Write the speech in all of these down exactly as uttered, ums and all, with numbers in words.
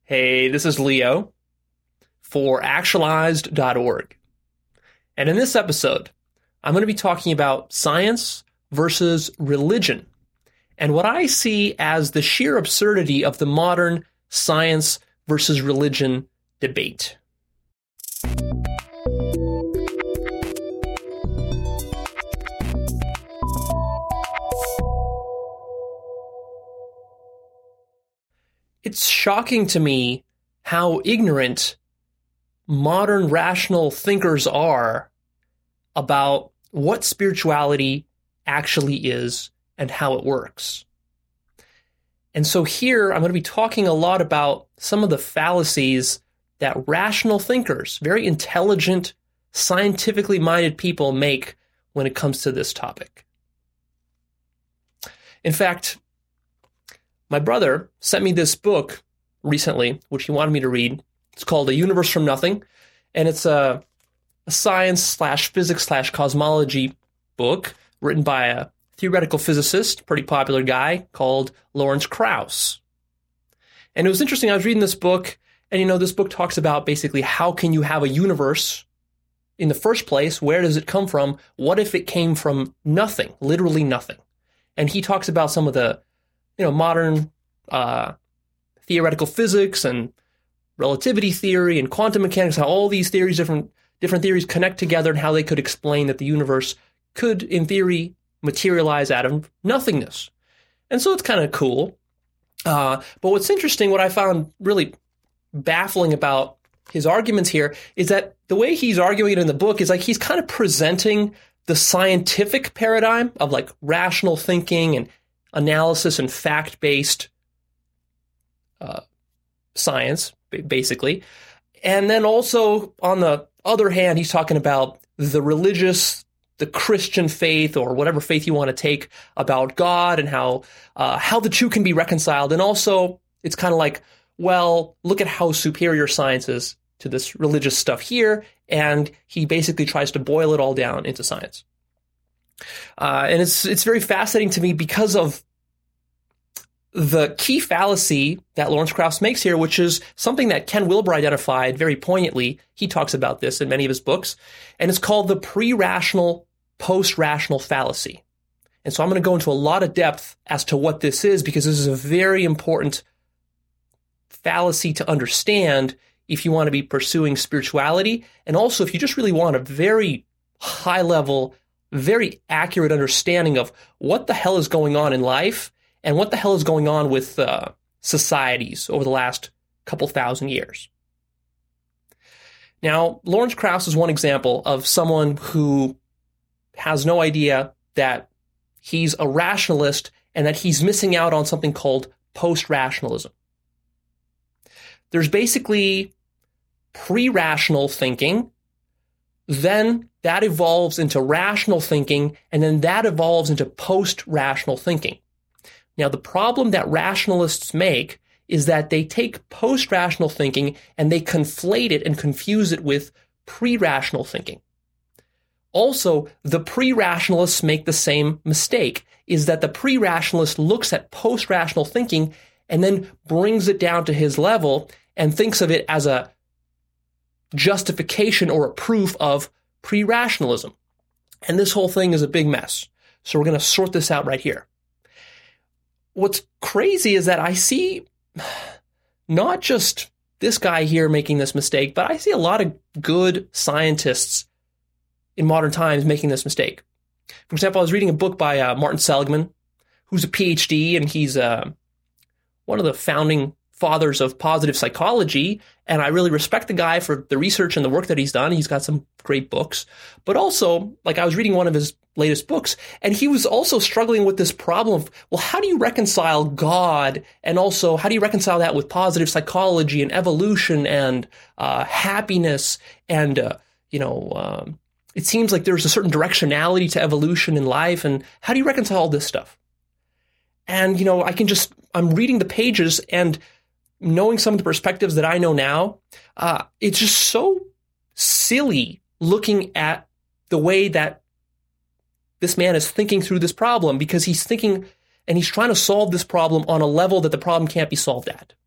Hey, this is Leo for actualized dot org. And in this episode, I'm going to be talking about science versus religion and what I see as the sheer absurdity of the modern science versus religion debate. It's shocking to me how ignorant modern rational thinkers are about what spirituality actually is and how it works. And so here I'm going to be talking a lot about some of the fallacies that rational thinkers, very intelligent, scientifically minded people make when it comes to this topic. In fact, my brother sent me this book recently, which he wanted me to read. It's called A Universe from Nothing, and it's a, a science slash physics slash cosmology book written by a theoretical physicist, pretty popular guy, called Lawrence Krauss. And it was interesting, I was reading this book, and you know, this book talks about basically how can you have a universe in the first place? Where does it come from? What if it came from nothing, literally nothing? And he talks about some of the you know, modern uh, theoretical physics and relativity theory and quantum mechanics, how all these theories, different different theories connect together and how they could explain that the universe could, in theory, materialize out of nothingness. And so it's kind of cool. Uh, but what's interesting, what I found really baffling about his arguments here is that the way he's arguing it in the book is like he's kind of presenting the scientific paradigm of like rational thinking and analysis and fact-based uh, science, basically. And then also, on the other hand, he's talking about the religious, the Christian faith, or whatever faith you want to take about God and how uh, how the two can be reconciled. And also, it's kind of like, well, look at how superior science is to this religious stuff here. And he basically tries to boil it all down into science. Uh, and it's it's very fascinating to me because of the key fallacy that Lawrence Krauss makes here, which is something that Ken Wilber identified very poignantly. He talks about this in many of his books, and it's called the pre-rational, post-rational fallacy. And so I'm going to go into a lot of depth as to what this is, because this is a very important fallacy to understand if you want to be pursuing spirituality, and also if you just really want a very high-level, very accurate understanding of what the hell is going on in life and what the hell is going on with uh, societies over the last couple thousand years. Now, Lawrence Krauss is one example of someone who has no idea that he's a rationalist and that he's missing out on something called post-rationalism. There's basically pre-rational thinking, then that evolves into rational thinking, and then that evolves into post-rational thinking. Now, the problem that rationalists make is that they take post-rational thinking and they conflate it and confuse it with pre-rational thinking. Also, the pre-rationalists make the same mistake, is that the pre-rationalist looks at post-rational thinking and then brings it down to his level and thinks of it as a justification or a proof of pre-rationalism. And this whole thing is a big mess. So we're going to sort this out right here. What's crazy is that I see not just this guy here making this mistake, but I see a lot of good scientists in modern times making this mistake. For example, I was reading a book by uh, Martin Seligman, who's a P H D, and he's uh, one of the founding fathers of positive psychology, and I really respect the guy for the research and the work that he's done. He's got some great books. But also, like I was reading one of his latest books, and he was also struggling with this problem of, well, how do you reconcile God? And also, how do you reconcile that with positive psychology and evolution and uh, happiness? And, uh, you know, um, it seems like there's a certain directionality to evolution in life. And how do you reconcile all this stuff? And, you know, I can just, I'm reading the pages and knowing some of the perspectives that I know now, uh, it's just so silly looking at the way that this man is thinking through this problem, because he's thinking and he's trying to solve this problem on a level that the problem can't be solved at.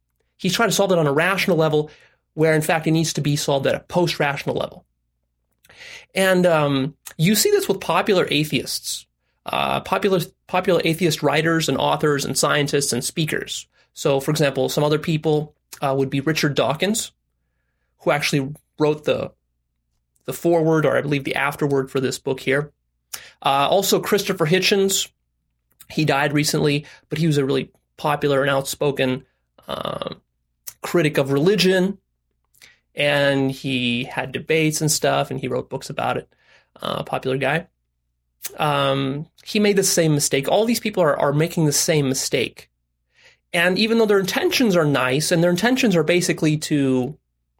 He's trying to solve it on a rational level, where in fact it needs to be solved at a post-rational level. And um, you see this with popular atheists, uh, popular popular atheist writers and authors and scientists and speakers. So, for example, some other people uh, would be Richard Dawkins, who actually wrote the the foreword, or I believe the afterword for this book here. Uh, also, Christopher Hitchens. He died recently, but he was a really popular and outspoken uh, critic of religion. And he had debates and stuff, and he wrote books about it. Uh, popular guy. Um, he made the same mistake. All these people are, are making the same mistake. And even though their intentions are nice, and their intentions are basically to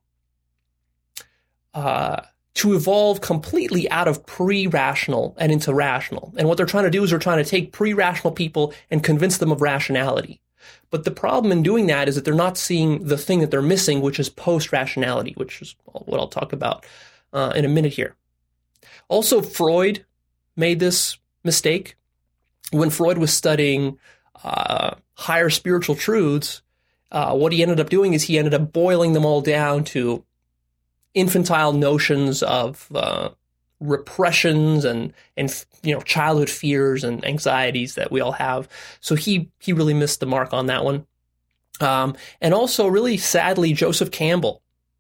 uh, to evolve completely out of pre-rational and into rational. And what they're trying to do is they're trying to take pre-rational people and convince them of rationality. But the problem in doing that is that they're not seeing the thing that they're missing, which is post-rationality, which is what I'll talk about uh, in a minute here. Also, Freud made this mistake. When Freud was studying uh, higher spiritual truths, uh, what he ended up doing is he ended up boiling them all down to infantile notions of uh, repressions and, and, you know, childhood fears and anxieties that we all have. So he, he really missed the mark on that one. Um, and also, really sadly, Joseph Campbell.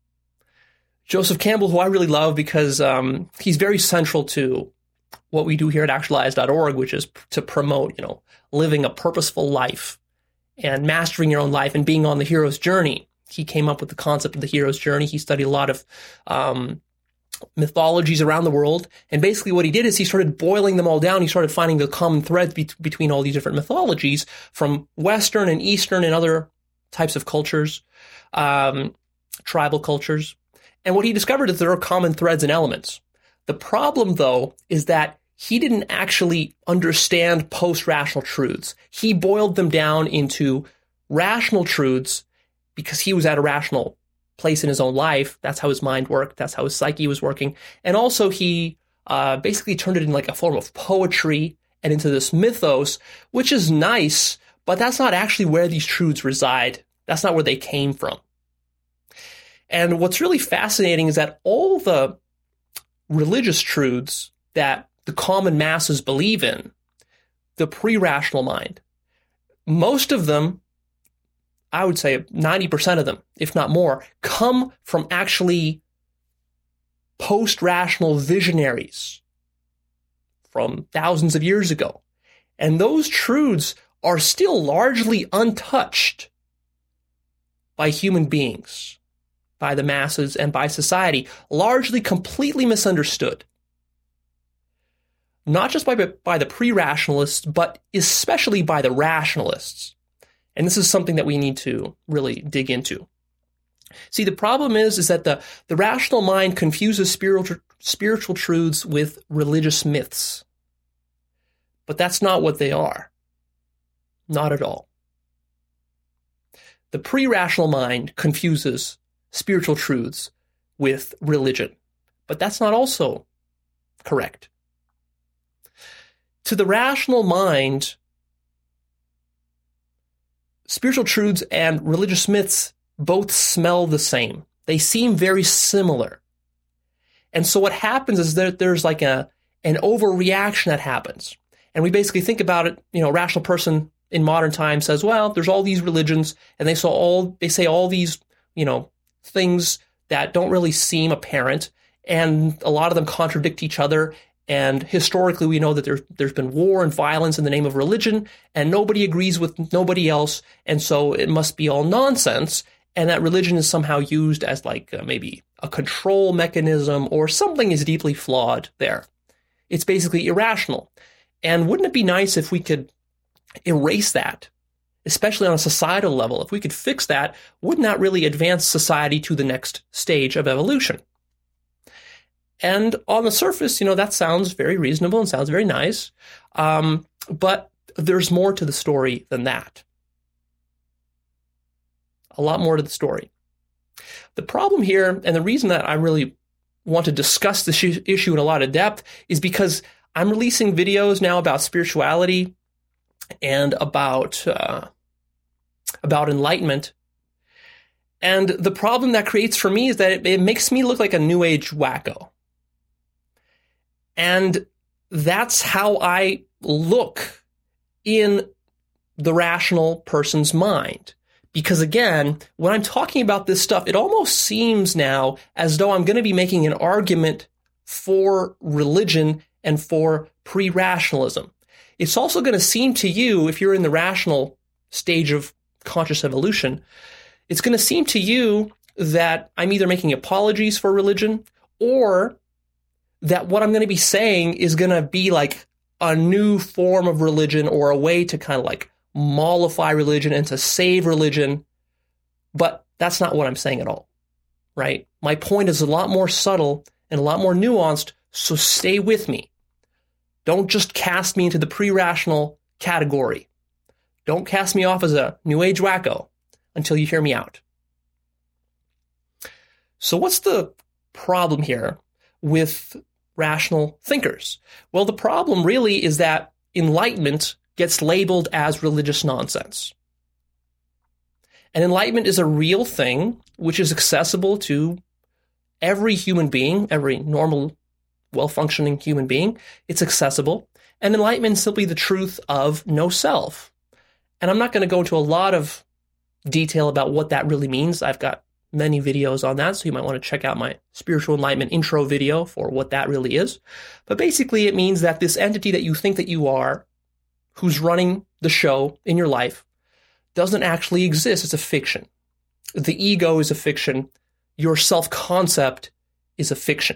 Joseph Campbell, who I really love because um, he's very central to what we do here at actualize dot org, which is to promote, you know, living a purposeful life and mastering your own life and being on the hero's journey. He came up with the concept of the hero's journey. He studied a lot of um, mythologies around the world. And basically what he did is he started boiling them all down. He started finding the common threads be- between all these different mythologies from Western and Eastern and other types of cultures, um, tribal cultures. And what he discovered is there are common threads and elements. The problem, though, is that he didn't actually understand post-rational truths. He boiled them down into rational truths because he was at a rational place in his own life. That's how his mind worked. That's how his psyche was working. And also he uh, basically turned it in like a form of poetry and into this mythos, which is nice, but that's not actually where these truths reside. That's not where they came from. And what's really fascinating is that all the religious truths that the common masses believe in, the pre-rational mind, most of them, I would say ninety percent of them, if not more, come from actually post-rational visionaries from thousands of years ago. And those truths are still largely untouched by human beings, by the masses, and by society, largely completely misunderstood. Not just by, by the pre-rationalists, but especially by the rationalists. And this is something that we need to really dig into. See, the problem is, is that the, the rational mind confuses spiritual, spiritual truths with religious myths. But that's not what they are. Not at all. The pre-rational mind confuses spiritual truths with religion. But that's not also correct. To the rational mind, spiritual truths and religious myths both smell the same. They seem very similar. And so what happens is that there's like a an overreaction that happens. And we basically think about it, you know, a rational person in modern times says, well, there's all these religions and they saw all they say all these, you know, things that don't really seem apparent, and a lot of them contradict each other. And historically, we know that there's there's been war and violence in the name of religion, and nobody agrees with nobody else, and so it must be all nonsense, and that religion is somehow used as like uh, maybe a control mechanism, or something is deeply flawed there. It's basically irrational. And wouldn't it be nice if we could erase that, especially on a societal level? If we could fix that, wouldn't that really advance society to the next stage of evolution? And on the surface, you know, that sounds very reasonable and sounds very nice. Um, but there's more to the story than that. A lot more to the story. The problem here, and the reason that I really want to discuss this issue in a lot of depth, is because I'm releasing videos now about spirituality and about uh, about enlightenment. And the problem that creates for me is that it, it makes me look like a new age wacko. And that's how I look in the rational person's mind. Because again, when I'm talking about this stuff, it almost seems now as though I'm going to be making an argument for religion and for pre-rationalism. It's also going to seem to you, if you're in the rational stage of conscious evolution, it's going to seem to you that I'm either making apologies for religion or that what I'm going to be saying is going to be like a new form of religion or a way to kind of like mollify religion and to save religion. But that's not what I'm saying at all, right? My point is a lot more subtle and a lot more nuanced, so stay with me. Don't just cast me into the pre-rational category. Don't cast me off as a new age wacko until you hear me out. So what's the problem here with rational thinkers? Well, the problem really is that enlightenment gets labeled as religious nonsense. And enlightenment is a real thing which is accessible to every human being, every normal, well-functioning human being. It's accessible. And enlightenment is simply the truth of no self. And I'm not going to go into a lot of detail about what that really means. I've got many videos on that, so you might want to check out my spiritual enlightenment intro video for what that really is. But basically, it means that this entity that you think that you are, who's running the show in your life, doesn't actually exist. It's a fiction. The ego is a fiction. Your self-concept is a fiction.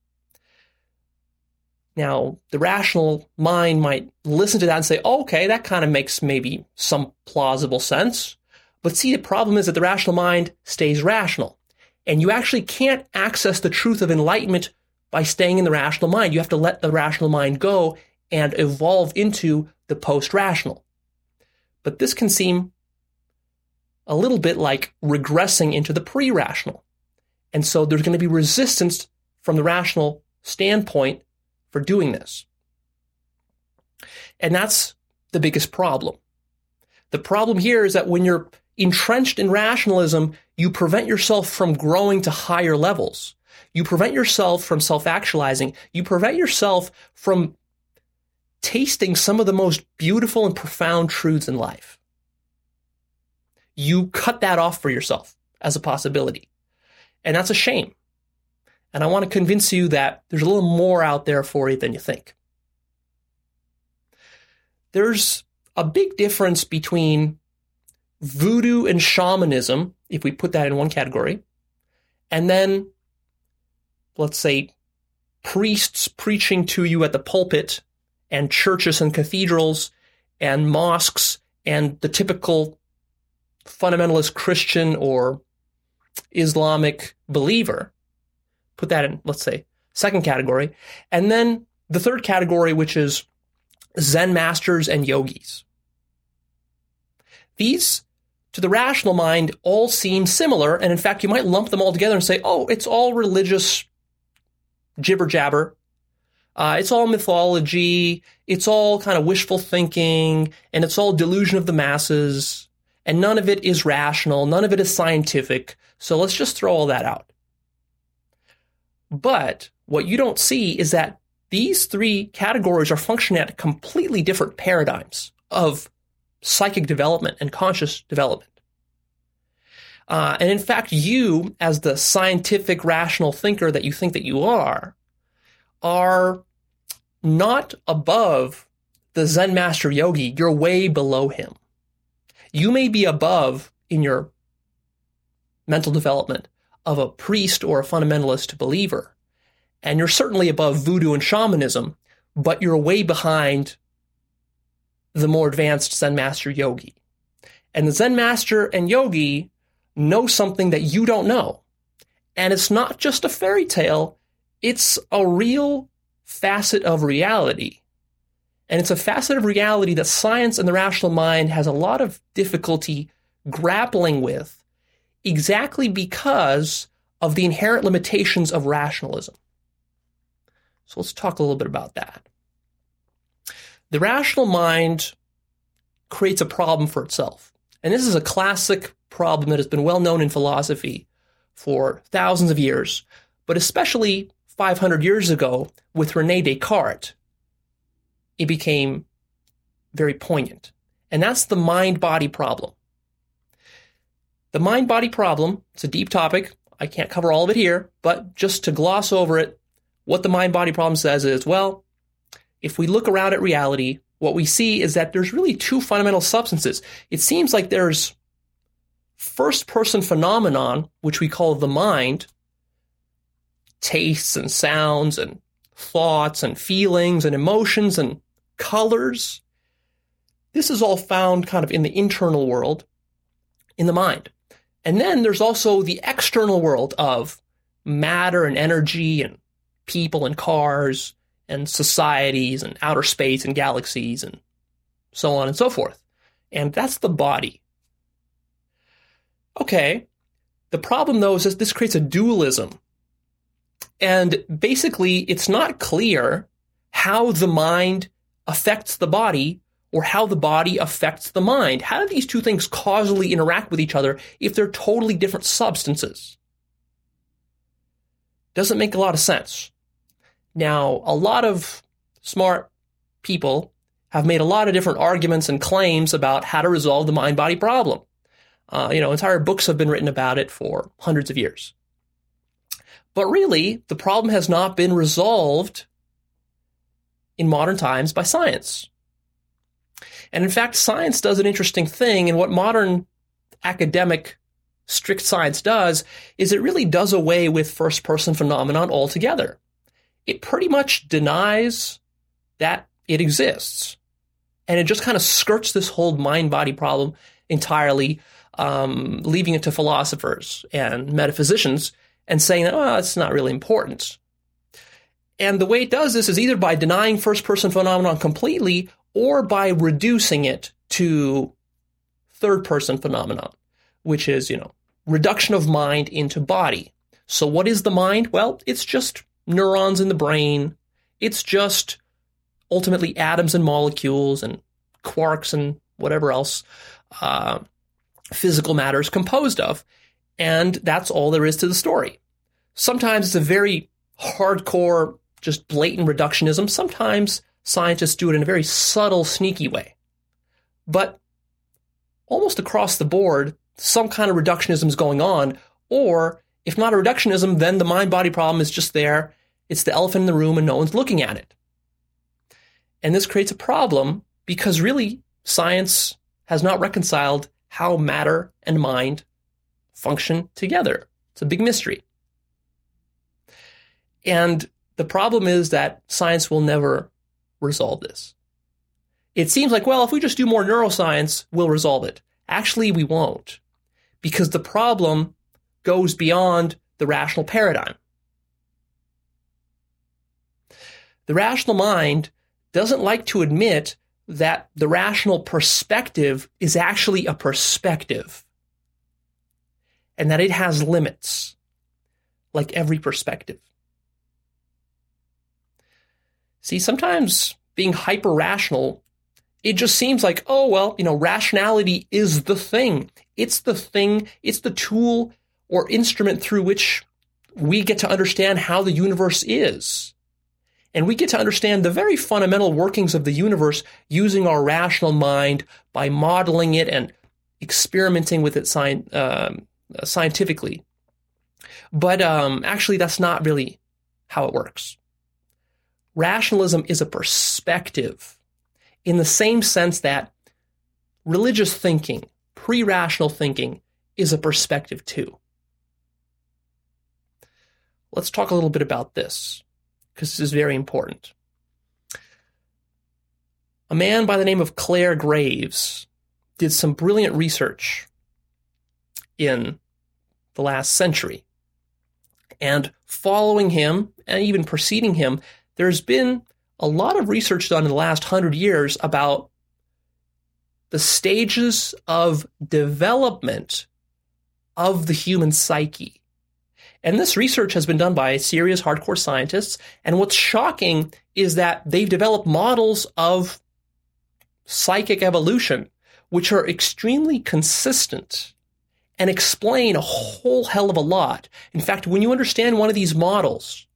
Now, the rational mind might listen to that and say, oh, okay, that kind of makes maybe some plausible sense. But see, the problem is that the rational mind stays rational. And you actually can't access the truth of enlightenment by staying in the rational mind. You have to let the rational mind go and evolve into the post-rational. But this can seem a little bit like regressing into the pre-rational. And so there's going to be resistance from the rational standpoint for doing this. And that's the biggest problem. The problem here is that when you're entrenched in rationalism, you prevent yourself from growing to higher levels. You prevent yourself from self-actualizing. You prevent yourself from tasting some of the most beautiful and profound truths in life. You cut that off for yourself as a possibility. And that's a shame. And I want to convince you that there's a little more out there for you than you think. There's a big difference between voodoo and shamanism, if we put that in one category, and then, let's say, priests preaching to you at the pulpit, and churches and cathedrals, and mosques, and the typical fundamentalist Christian or Islamic believer. Put that in, let's say, second category. And then the third category, which is Zen masters and yogis. These, to the rational mind, all seem similar. And in fact, you might lump them all together and say, oh, it's all religious jibber jabber. Uh, it's all mythology. It's all kind of wishful thinking. And it's all delusion of the masses. And none of it is rational. None of it is scientific. So let's just throw all that out. But what you don't see is that these three categories are functioning at completely different paradigms of psychic development and conscious development. Uh, and in fact, you, as the scientific, rational thinker that you think that you are, are not above the Zen master yogi. You're way below him. You may be above in your mental development of a priest or a fundamentalist believer. And you're certainly above voodoo and shamanism, but you're way behind the more advanced Zen master yogi. And the Zen master and yogi know something that you don't know. And it's not just a fairy tale. It's a real facet of reality. And it's a facet of reality that science and the rational mind has a lot of difficulty grappling with, exactly because of the inherent limitations of rationalism. So let's talk a little bit about that. The rational mind creates a problem for itself. And this is a classic problem that has been well known in philosophy for thousands of years, but especially five hundred years ago with René Descartes, it became very poignant. And that's the mind-body problem. The mind-body problem, it's a deep topic. I can't cover all of it here, but just to gloss over it, what the mind-body problem says is, well, if we look around at reality, what we see is that there's really two fundamental substances. It seems like there's first-person phenomenon, which we call the mind, tastes and sounds and thoughts and feelings and emotions and colors. This is all found kind of in the internal world, in the mind. And then there's also the external world of matter and energy and people and cars and societies and outer space and galaxies and so on and so forth. And that's the body. Okay, the problem though is that this creates a dualism. And basically, it's not clear how the mind affects the body or how the body affects the mind. How do these two things causally interact with each other if they're totally different substances? Doesn't make a lot of sense. Now, a lot of smart people have made a lot of different arguments and claims about how to resolve the mind-body problem. Uh, you know, entire books have been written about it for hundreds of years. But really, the problem has not been resolved in modern times by science. And in fact, science does an interesting thing, and what modern academic strict science does is it really does away with first-person phenomenon altogether. It pretty much denies that it exists. And it just kind of skirts this whole mind-body problem entirely, um, leaving it to philosophers and metaphysicians and saying that, oh, it's not really important. And the way it does this is either by denying first-person phenomenon completely or by reducing it to third-person phenomenon, which is, you know, reduction of mind into body. So what is the mind? Well, it's just neurons in the brain. It's just ultimately atoms and molecules and quarks and whatever else uh, physical matter is composed of. And that's all there is to the story. Sometimes it's a very hardcore, just blatant reductionism. Sometimes scientists do it in a very subtle, sneaky way. But almost across the board, some kind of reductionism is going on. Or if not a reductionism, then the mind-body problem is just there. It's the elephant in the room and no one's looking at it. And this creates a problem because really science has not reconciled how matter and mind function together. It's a big mystery. And the problem is that science will never resolve this. It seems like, well, if we just do more neuroscience, we'll resolve it. Actually, we won't, because the problem goes beyond the rational paradigm. The rational mind doesn't like to admit that the rational perspective is actually a perspective and that it has limits, like every perspective. See, sometimes being hyper-rational, it just seems like, oh, well, you know, rationality is the thing. It's the thing, it's the tool or instrument through which we get to understand how the universe is. And we get to understand the very fundamental workings of the universe using our rational mind by modeling it and experimenting with it sci- um, scientifically. But um, actually, that's not really how it works. Rationalism is a perspective in the same sense that religious thinking, pre-rational thinking, is a perspective too. Let's talk a little bit about this, because this is very important. A man by the name of Clare Graves did some brilliant research in the last century. And following him, and even preceding him, there's been a lot of research done in the last hundred years about the stages of development of the human psyche. And this research has been done by serious hardcore scientists. And what's shocking is that they've developed models of psychic evolution, which are extremely consistent and explain a whole hell of a lot. In fact, when you understand one of these models,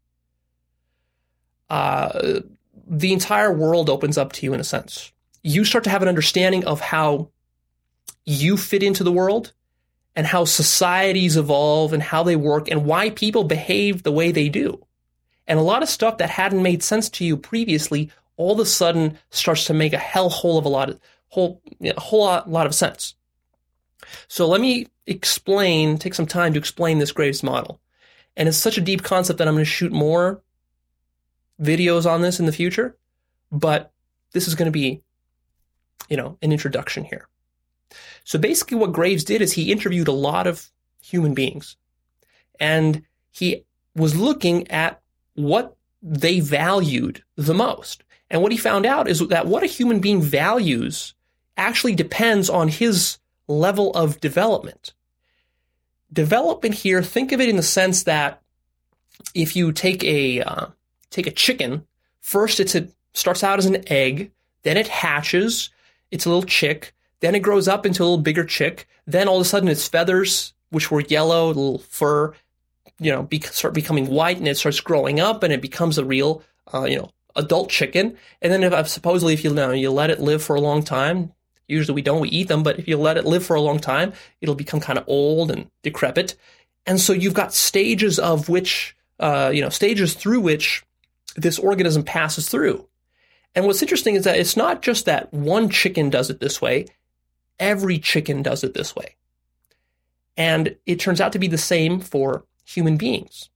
uh, the entire world opens up to you in a sense. You start to have an understanding of how you fit into the world and how societies evolve and how they work and why people behave the way they do. And a lot of stuff that hadn't made sense to you previously all of a sudden starts to make a hell hole of a lot of whole you know, a whole lot, lot of sense. So let me explain, take some time to explain this Graves model. And it's such a deep concept that I'm going to shoot more videos on this in the future, but this is going to be, you know, an introduction here. So basically what Graves did is he interviewed a lot of human beings, and he was looking at what they valued the most. And what he found out is that what a human being values actually depends on his level of development. Development here, think of it in the sense that if you take a uh, take a chicken, first it's a, starts out as an egg, then it hatches, it's a little chick, then it grows up into a little bigger chick, then all of a sudden its feathers, which were yellow, a little fur, you know, be, start becoming white, and it starts growing up, and it becomes a real, uh, you know, adult chicken. And then if uh, supposedly if you, you know, you let it live for a long time, usually we don't, we eat them, but if you let it live for a long time, it'll become kind of old and decrepit. And so you've got stages of which, uh, you know, stages through which this organism passes through. And what's interesting is that it's not just that one chicken does it this way. Every chicken does it this way. And it turns out to be the same for human beings.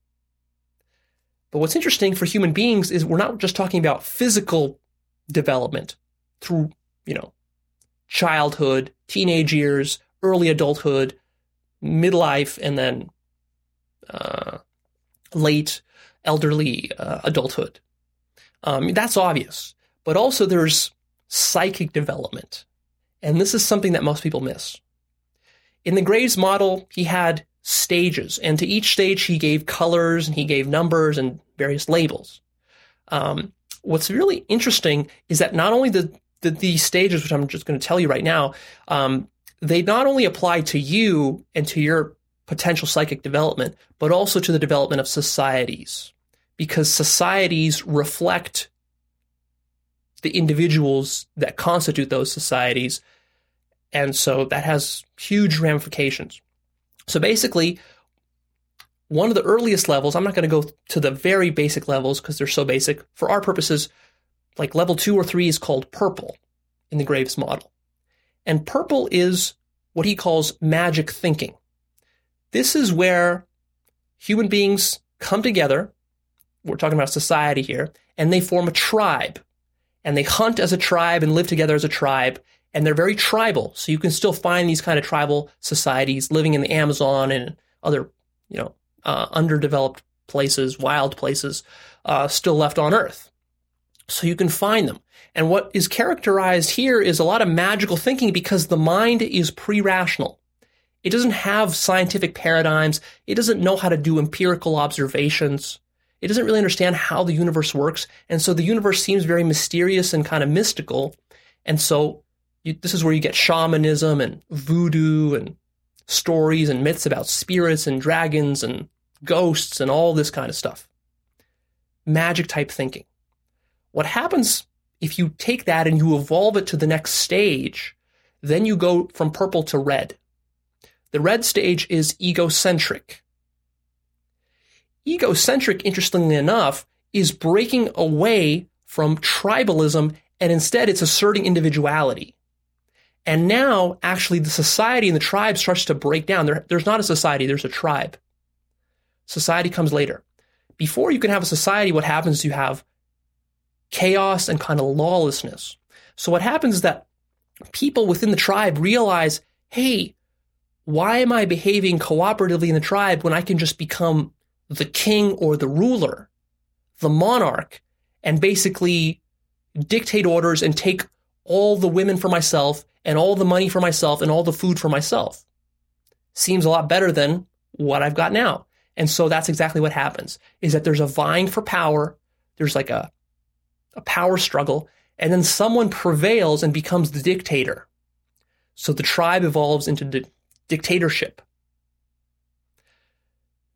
But what's interesting for human beings is we're not just talking about physical development through, you know, childhood, teenage years, early adulthood, midlife, and then uh, late elderly uh, adulthood. Um, that's obvious. But also there's psychic development. And this is something that most people miss. In the Graves model, he had stages, and to each stage he gave colors and he gave numbers and various labels. Um, what's really interesting is that not only the, the these stages, which I'm just going to tell you right now, um, they not only apply to you and to your potential psychic development, but also to the development of societies, because societies reflect the individuals that constitute those societies. And so that has huge ramifications. So basically, one of the earliest levels, I'm not going to go to the very basic levels because they're so basic. For our purposes, like level two or three is called purple in the Graves model. And purple is what he calls magic thinking. This is where human beings come together. We're talking about society here, and they form a tribe. And they hunt as a tribe and live together as a tribe. And they're very tribal. So you can still find these kind of tribal societies living in the Amazon and other, you know, uh, underdeveloped places, wild places, uh, still left on Earth. So you can find them. And what is characterized here is a lot of magical thinking because the mind is pre-rational. It doesn't have scientific paradigms. It doesn't know how to do empirical observations. It doesn't really understand how the universe works. And so the universe seems very mysterious and kind of mystical. And so you, this is where you get shamanism and voodoo and stories and myths about spirits and dragons and ghosts and all this kind of stuff. Magic type thinking. What happens if you take that and you evolve it to the next stage, then you go from purple to red. The red stage is egocentric. Egocentric, interestingly enough, is breaking away from tribalism, and instead it's asserting individuality. And now, actually, the society and the tribe starts to break down. There, there's not a society, there's a tribe. Society comes later. Before you can have a society, what happens is you have chaos and kind of lawlessness. So what happens is that people within the tribe realize, hey, why am I behaving cooperatively in the tribe when I can just become the king or the ruler, the monarch, and basically dictate orders and take all the women for myself and all the money for myself and all the food for myself? Seems a lot better than what I've got now. And so that's exactly what happens, is that there's a vying for power. There's like a, a power struggle, and then someone prevails and becomes the dictator. So the tribe evolves into di- dictatorship.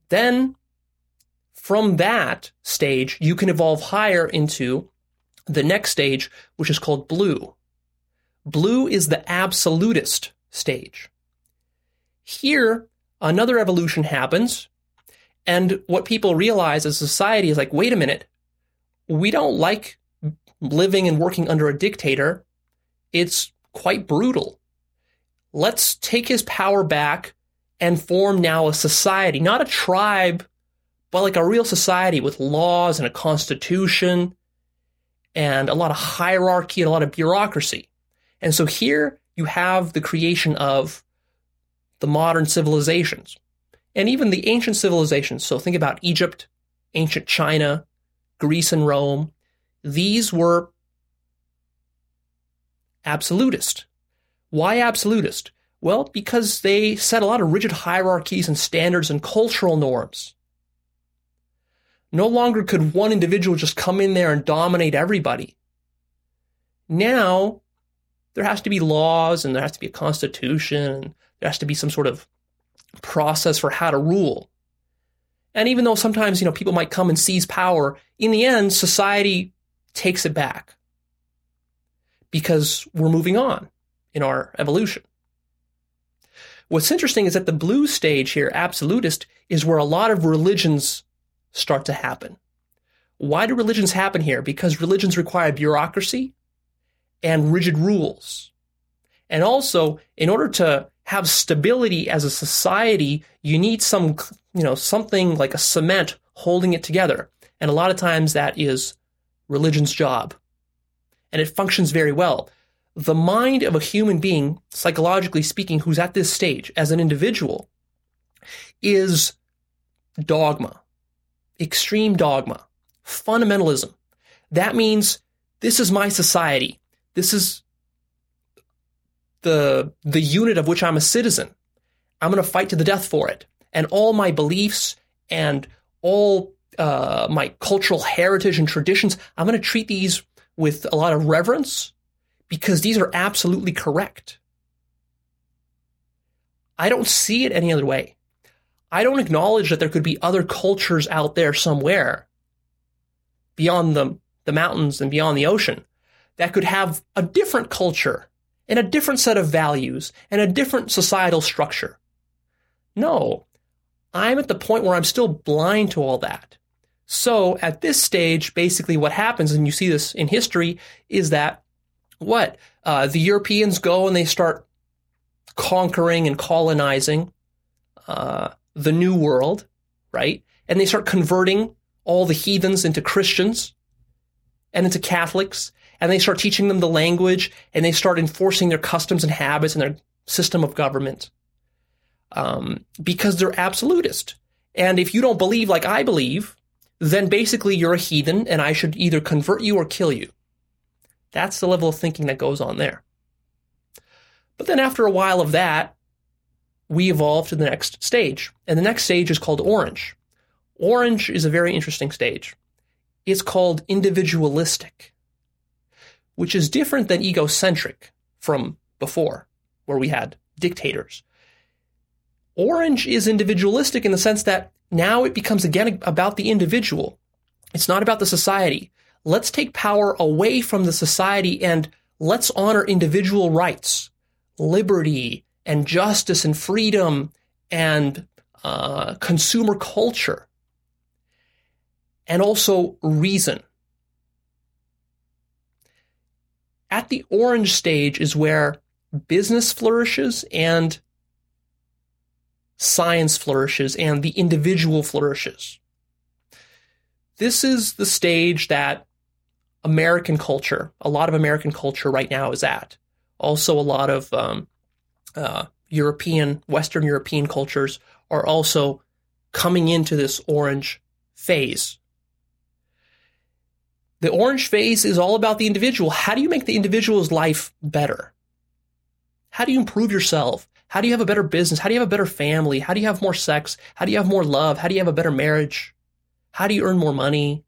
Then from that stage, you can evolve higher into the next stage, which is called blue. Blue is the absolutist stage. Here, another evolution happens, and what people realize as society is like, wait a minute, we don't like living and working under a dictator. It's quite brutal. Let's take his power back and form now a society, not a tribe, but like a real society with laws and a constitution and a lot of hierarchy and a lot of bureaucracy. And so here you have the creation of the modern civilizations and even the ancient civilizations. So think about Egypt, ancient China, Greece and Rome. These were absolutist. Why absolutist? Well, because they set a lot of rigid hierarchies and standards and cultural norms. No longer could one individual just come in there and dominate everybody. Now, there has to be laws and there has to be a constitution and there has to be some sort of process for how to rule. And even though sometimes, you know, people might come and seize power, in the end, society takes it back because we're moving on in our evolution. What's interesting is that the blue stage here, absolutist, is where a lot of religions start to happen. Why do religions happen here? Because religions require bureaucracy and rigid rules. And also, in order to have stability as a society, you need some, you know, something like a cement holding it together. And a lot of times that is religion's job. And it functions very well. The mind of a human being, psychologically speaking, who's at this stage as an individual, is dogma, extreme dogma, fundamentalism. That means this is my society. This is the, the unit of which I'm a citizen. I'm going to fight to the death for it. And all my beliefs and all uh, my cultural heritage and traditions, I'm going to treat these with a lot of reverence because these are absolutely correct. I don't see it any other way. I don't acknowledge that there could be other cultures out there somewhere beyond the, the mountains and beyond the ocean that could have a different culture and a different set of values and a different societal structure. No, I'm at the point where I'm still blind to all that. So at this stage, basically what happens, and you see this in history, is that what? Uh, the Europeans go and they start conquering and colonizing uh, the New World, right? And they start converting all the heathens into Christians and into Catholics, and they start teaching them the language, and they start enforcing their customs and habits and their system of government um, because they're absolutist. And if you don't believe like I believe, then basically you're a heathen, and I should either convert you or kill you. That's the level of thinking that goes on there. But then after a while of that, we evolve to the next stage. And the next stage is called orange. Orange is a very interesting stage. It's called individualistic, which is different than egocentric from before, where we had dictators. Orange is individualistic in the sense that now it becomes again about the individual. It's not about the society. Let's take power away from the society and let's honor individual rights, liberty and justice and freedom and uh, consumer culture, and also reason. At the orange stage is where business flourishes and science flourishes and the individual flourishes. This is the stage that American culture, a lot of American culture right now is at. Also, a lot of um, uh, European, Western European cultures are also coming into this orange phase. The orange phase is all about the individual. How do you make the individual's life better? How do you improve yourself? How do you have a better business? How do you have a better family? How do you have more sex? How do you have more love? How do you have a better marriage? How do you earn more money?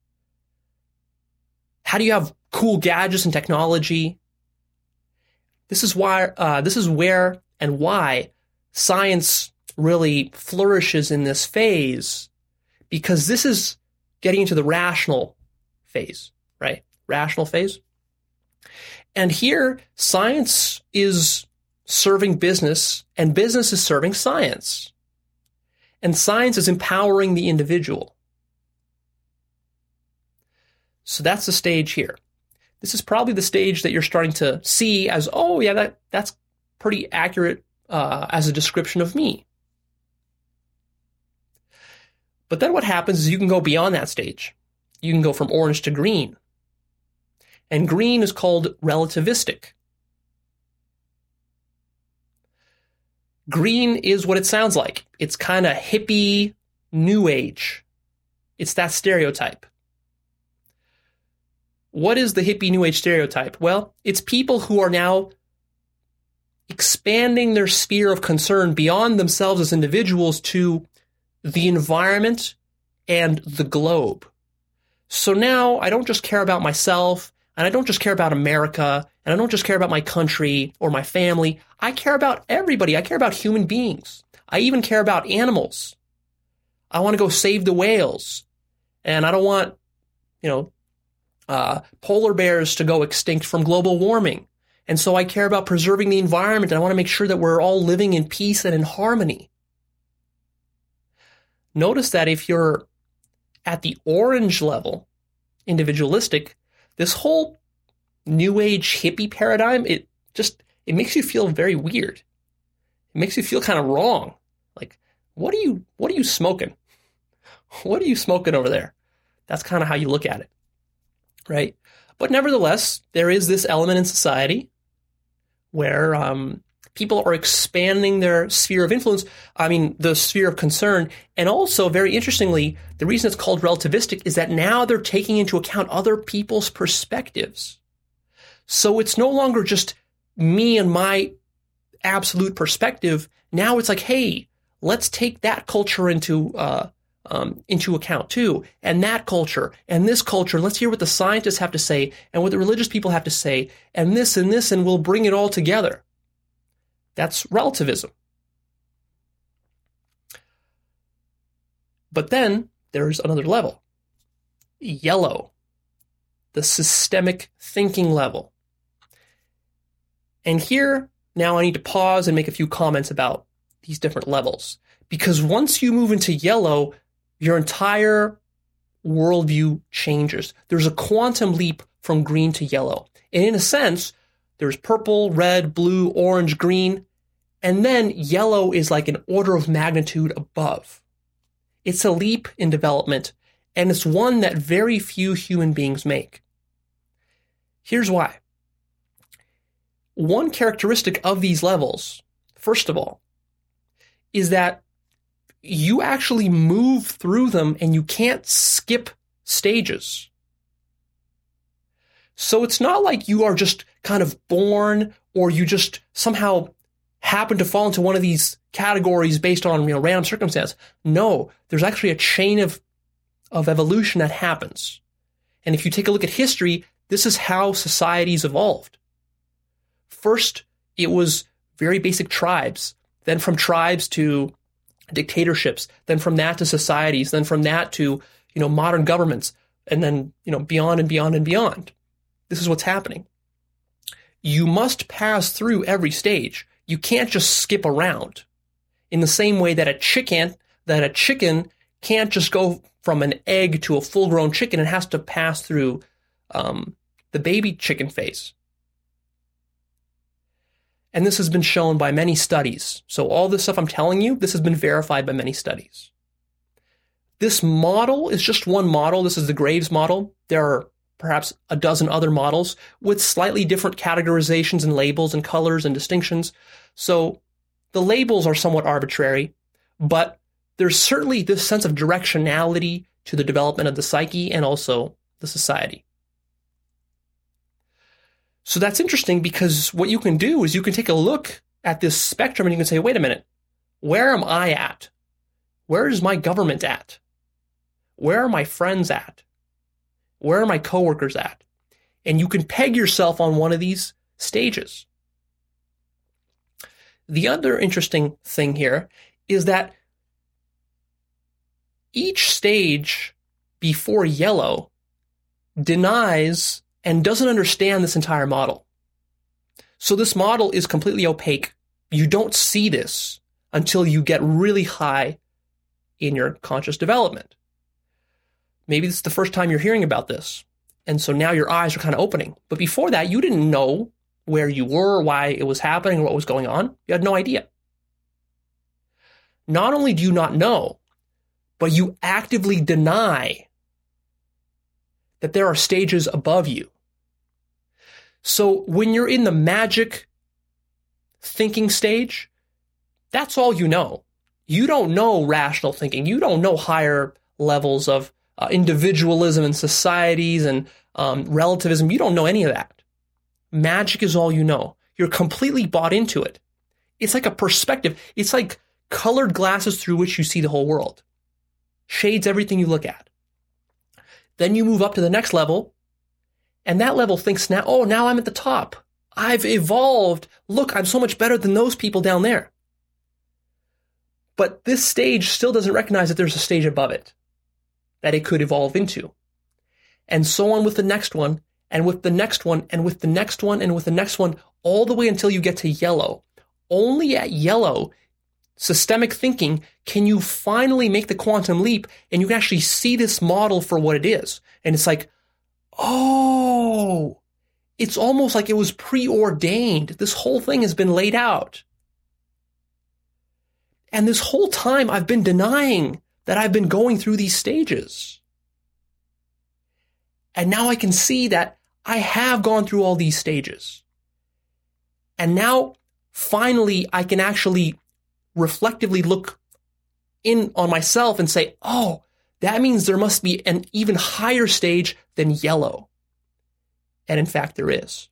How do you have cool gadgets and technology? This is why. Uh, this is where and why science really flourishes in this phase because this is getting into the rational phase, right? Rational phase. And here, science is serving business, and business is serving science. And science is empowering the individual. So that's the stage here. This is probably the stage that you're starting to see as, oh, yeah, that, that's pretty accurate uh, as a description of me. But then what happens is you can go beyond that stage. You can go from orange to green. And green is called relativistic. Green is what it sounds like. It's kind of hippie, new age. It's that stereotype. What is the hippie new age stereotype? Well, it's people who are now expanding their sphere of concern beyond themselves as individuals to the environment and the globe. So now I don't just care about myself, and I don't just care about America, and I don't just care about my country or my family. I care about everybody. I care about human beings. I even care about animals. I want to go save the whales. And I don't want, you know, uh, polar bears to go extinct from global warming. And so I care about preserving the environment, and I want to make sure that we're all living in peace and in harmony. Notice that if you're at the orange level, individualistic, this whole new age hippie paradigm, it just, it makes you feel very weird. It makes you feel kind of wrong. Like, what are you, what are you smoking? What are you smoking over there? That's kind of how you look at it, right? But nevertheless, there is this element in society where um, people are expanding their sphere of influence, I mean, the sphere of concern. And also, very interestingly, the reason it's called relativistic is that now they're taking into account other people's perspectives. So it's no longer just me and my absolute perspective. Now it's like, hey, let's take that culture into uh, um, into account too, and that culture, and this culture. Let's hear what the scientists have to say, and what the religious people have to say, and this and this, and we'll bring it all together. That's relativism. But then there's another level. Yellow, the systemic thinking level. And here, now I need to pause and make a few comments about these different levels. Because once you move into yellow, your entire worldview changes. There's a quantum leap from green to yellow. And in a sense, there's purple, red, blue, orange, green, and then yellow is like an order of magnitude above. It's a leap in development, and it's one that very few human beings make. Here's why. One characteristic of these levels, first of all, is that you actually move through them and you can't skip stages. So it's not like you are just kind of born, or you just somehow happen to fall into one of these categories based on, you know, random circumstance. No, there's actually a chain of, of evolution that happens. And if you take a look at history, this is how societies evolved. First, it was very basic tribes. Then from tribes to dictatorships. Then from that to societies. Then from that to, you know, modern governments. And then, you know, beyond and beyond and beyond. This is what's happening. You must pass through every stage. You can't just skip around. In the same way that a chicken, that a chicken can't just go from an egg to a full-grown chicken. It has to pass through um, the baby chicken phase. And this has been shown by many studies. So all this stuff I'm telling you, this has been verified by many studies. This model is just one model. This is the Graves model. There are perhaps a dozen other models with slightly different categorizations and labels and colors and distinctions. So the labels are somewhat arbitrary, but there's certainly this sense of directionality to the development of the psyche and also the society. So that's interesting, because what you can do is you can take a look at this spectrum and you can say, wait a minute, where am I at? Where is my government at? Where are my friends at? Where are my coworkers at? And you can peg yourself on one of these stages. The other interesting thing here is that each stage before yellow denies and doesn't understand this entire model. So this model is completely opaque. You don't see this until you get really high in your conscious development. Maybe this is the first time you're hearing about this. And so now your eyes are kind of opening. But before that, you didn't know where you were, why it was happening, or what was going on. You had no idea. Not only do you not know, but you actively deny that there are stages above you. So when you're in the magic thinking stage, that's all you know. You don't know rational thinking. You don't know higher levels of uh, individualism in societies and um, relativism. You don't know any of that. Magic is all you know. You're completely bought into it. It's like a perspective. It's like colored glasses through which you see the whole world. Shades everything you look at. Then you move up to the next level, and that level thinks now, oh, now I'm at the top. I've evolved. Look, I'm so much better than those people down there. But this stage still doesn't recognize that there's a stage above it that it could evolve into. And so on with the next one, and with the next one, and with the next one, and with the next one, all the way until you get to yellow. Only at yellow, systemic thinking, can you finally make the quantum leap, and you can actually see this model for what it is. And it's like, oh, it's almost like it was preordained. This whole thing has been laid out. And this whole time I've been denying that I've been going through these stages. And now I can see that I have gone through all these stages. And now, finally, I can actually reflectively look in on myself and say, oh, that means there must be an even higher stage than yellow. And in fact, there is.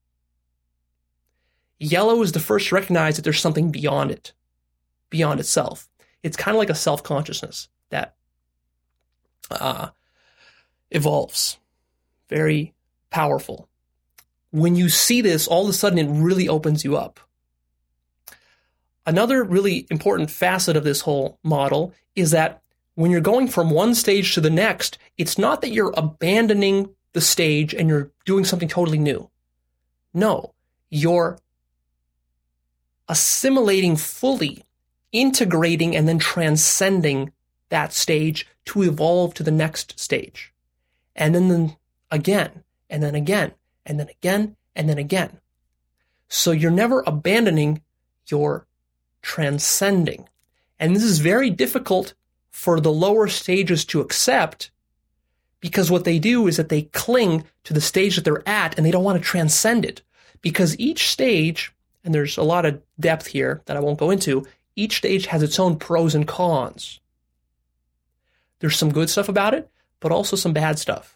Yellow is the first to recognize that there's something beyond it, beyond itself. It's kind of like a self-consciousness that uh, evolves. Very powerful. When you see this, all of a sudden it really opens you up. Another really important facet of this whole model is that when you're going from one stage to the next, it's not that you're abandoning the stage and you're doing something totally new. No, you're assimilating fully, integrating, and then transcending that stage to evolve to the next stage. And then, then again, and then again, and then again, and then again. So you're never abandoning, you're transcending. And this is very difficult for the lower stages to accept, because what they do is that they cling to the stage that they're at and they don't want to transcend it. Because each stage, and there's a lot of depth here that I won't go into, each stage has its own pros and cons. There's some good stuff about it, but also some bad stuff.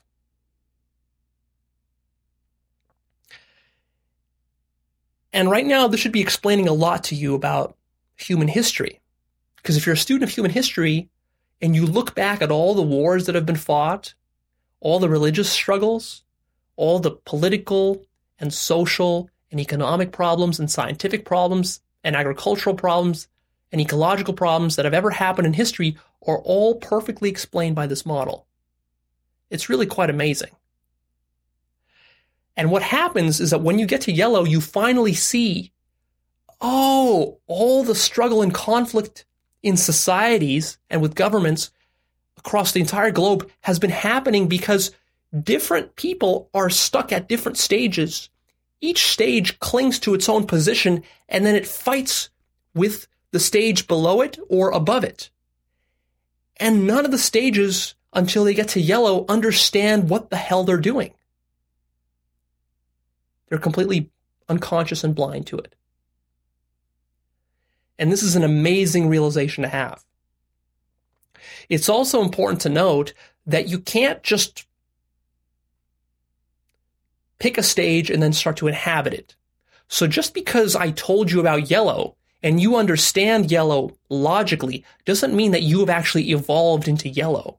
And right now, this should be explaining a lot to you about human history. Because if you're a student of human history and you look back at all the wars that have been fought, all the religious struggles, all the political and social and economic problems and scientific problems and agricultural problems and ecological problems that have ever happened in history are all perfectly explained by this model. It's really quite amazing. And what happens is that when you get to yellow, you finally see, oh, all the struggle and conflict in societies and with governments across the entire globe has been happening because different people are stuck at different stages. Each stage clings to its own position, and then it fights with the stage below it or above it. And none of the stages, until they get to yellow, understand what the hell they're doing. They're completely unconscious and blind to it. And this is an amazing realization to have. It's also important to note that you can't just pick a stage and then start to inhabit it. So just because I told you about yellow and you understand yellow logically doesn't mean that you have actually evolved into yellow.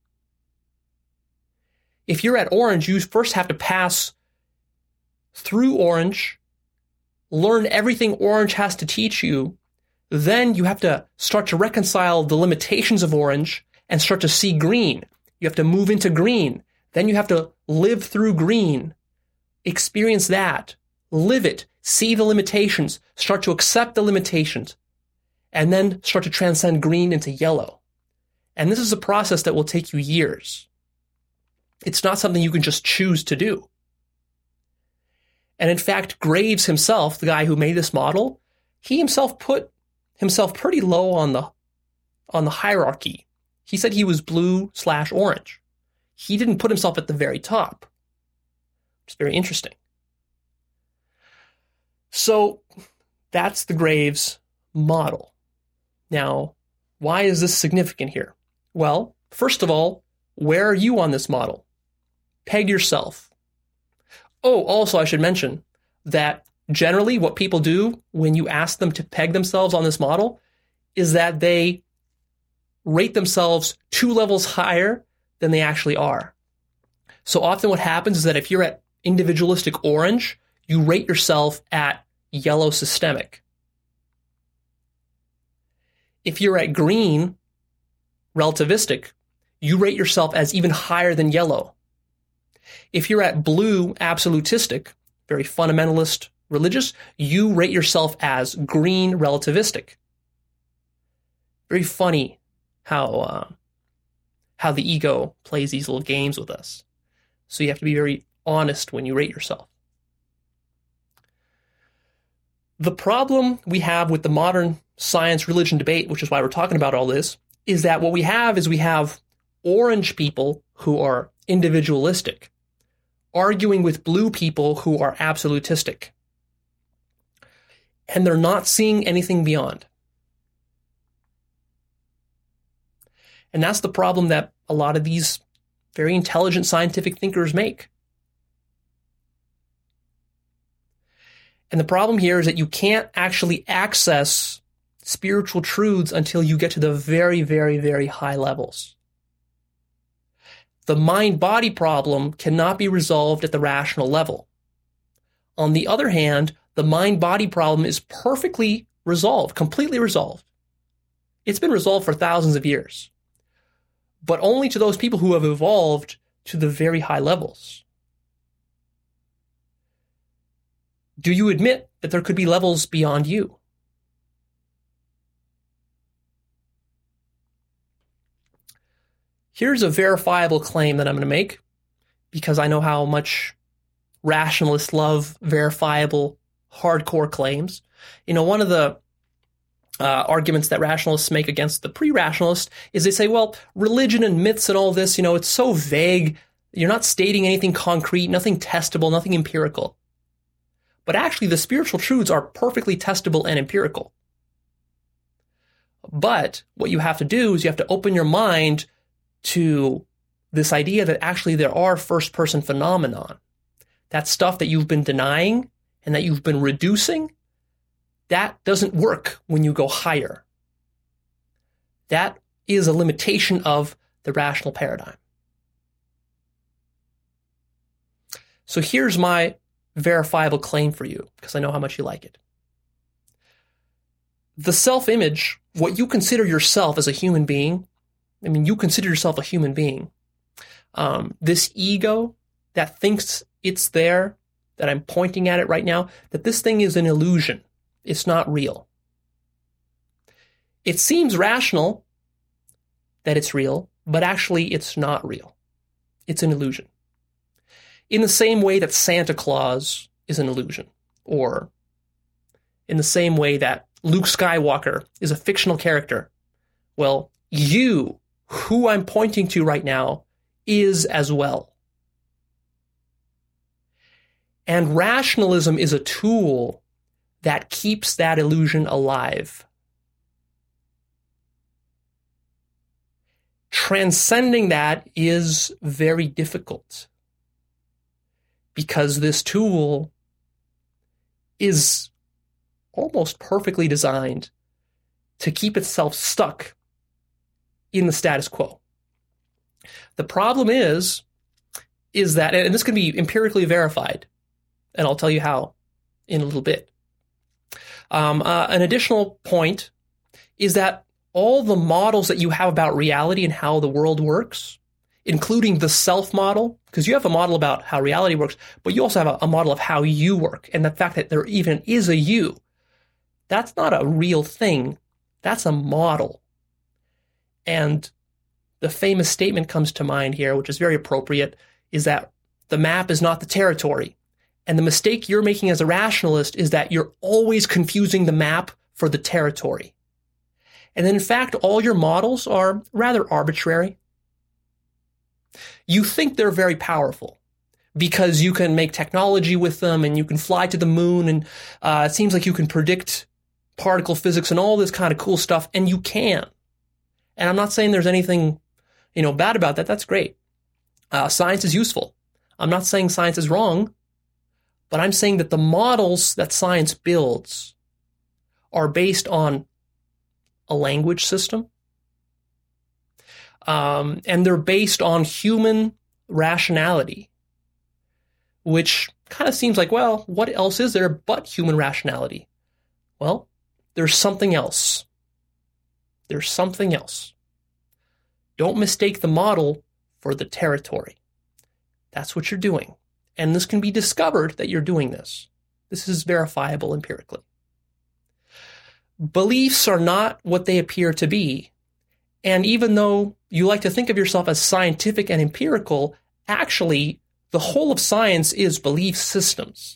If you're at orange, you first have to pass through orange, learn everything orange has to teach you, then you have to start to reconcile the limitations of orange and start to see green. You have to move into green. Then you have to live through green, experience that, live it, see the limitations, start to accept the limitations, and then start to transcend green into yellow. And this is a process that will take you years. It's not something you can just choose to do. And in fact, Graves himself, the guy who made this model, he himself put himself pretty low on the on the hierarchy. He said he was blue slash orange. He didn't put himself at the very top. It's very interesting. So that's the Graves model. Now, why is this significant here? Well, first of all, where are you on this model? Peg yourself. Oh, also I should mention that generally what people do when you ask them to peg themselves on this model is that they rate themselves two levels higher than they actually are. So often what happens is that if you're at individualistic orange, you rate yourself at yellow systemic. If you're at green relativistic, you rate yourself as even higher than yellow. If you're at blue absolutistic, very fundamentalist religious, you rate yourself as green relativistic. Very funny how uh, how the ego plays these little games with us. So you have to be very honest when you rate yourself. The problem we have with the modern science-religion debate, which is why we're talking about all this, is that what we have is we have orange people who are individualistic arguing with blue people who are absolutistic. And they're not seeing anything beyond. And that's the problem that a lot of these very intelligent scientific thinkers make. And the problem here is that you can't actually access spiritual truths until you get to the very, very, very high levels. The mind-body problem cannot be resolved at the rational level. On the other hand, the mind-body problem is perfectly resolved, completely resolved. It's been resolved for thousands of years, but only to those people who have evolved to the very high levels. Do you admit that there could be levels beyond you? Here's a verifiable claim that I'm going to make, because I know how much rationalists love verifiable, hardcore claims. You know, one of the uh, arguments that rationalists make against the pre-rationalist is they say, well, religion and myths and all this, you know, it's so vague. You're not stating anything concrete, nothing testable, nothing empirical. But actually, the spiritual truths are perfectly testable and empirical. But what you have to do is you have to open your mind to this idea that actually there are first-person phenomenon. That stuff that you've been denying and that you've been reducing, that doesn't work when you go higher. That is a limitation of the rational paradigm. So here's my verifiable claim for you, because I know how much you like it. The self-image, what you consider yourself as a human being, I mean, you consider yourself a human being. Um, this ego that thinks it's there, that I'm pointing at it right now, that this thing is an illusion. It's not real. It seems rational that it's real, but actually it's not real. It's an illusion. In the same way that Santa Claus is an illusion, or in the same way that Luke Skywalker is a fictional character, well, you, who I'm pointing to right now, is as well. And rationalism is a tool that keeps that illusion alive. Transcending that is very difficult, because this tool is almost perfectly designed to keep itself stuck in the status quo. The problem is, is that, and this can be empirically verified, and I'll tell you how in a little bit. Um, uh, an additional point is that all the models that you have about reality and how the world works, including the self model, because you have a model about how reality works, but you also have a, a model of how you work, and the fact that there even is a you, that's not a real thing. That's a model. And the famous statement comes to mind here, which is very appropriate, is that the map is not the territory. And the mistake you're making as a rationalist is that you're always confusing the map for the territory. And then, in fact, all your models are rather arbitrary. You think they're very powerful because you can make technology with them and you can fly to the moon, and uh, it seems like you can predict particle physics and all this kind of cool stuff, and you can. And I'm not saying there's anything, you know, bad about that. That's great. Uh, science is useful. I'm not saying science is wrong, but I'm saying that the models that science builds are based on a language system, um, and they're based on human rationality, which kind of seems like, well, what else is there but human rationality? Well, there's something else. There's something else. Don't mistake the model for the territory. That's what you're doing. And this can be discovered that you're doing this. This is verifiable empirically. Beliefs are not what they appear to be. And even though you like to think of yourself as scientific and empirical, actually, the whole of science is belief systems.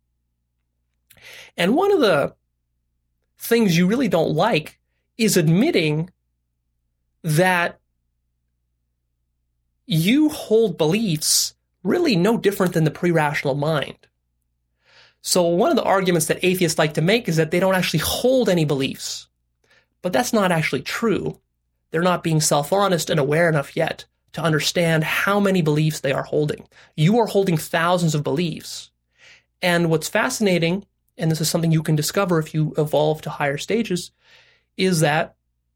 And one of the things you really don't like is admitting that you hold beliefs really no different than the pre-rational mind. So one of the arguments that atheists like to make is that they don't actually hold any beliefs. But that's not actually true. They're not being self-honest and aware enough yet to understand how many beliefs they are holding. You are holding thousands of beliefs. And what's fascinating, and this is something you can discover if you evolve to higher stages, is that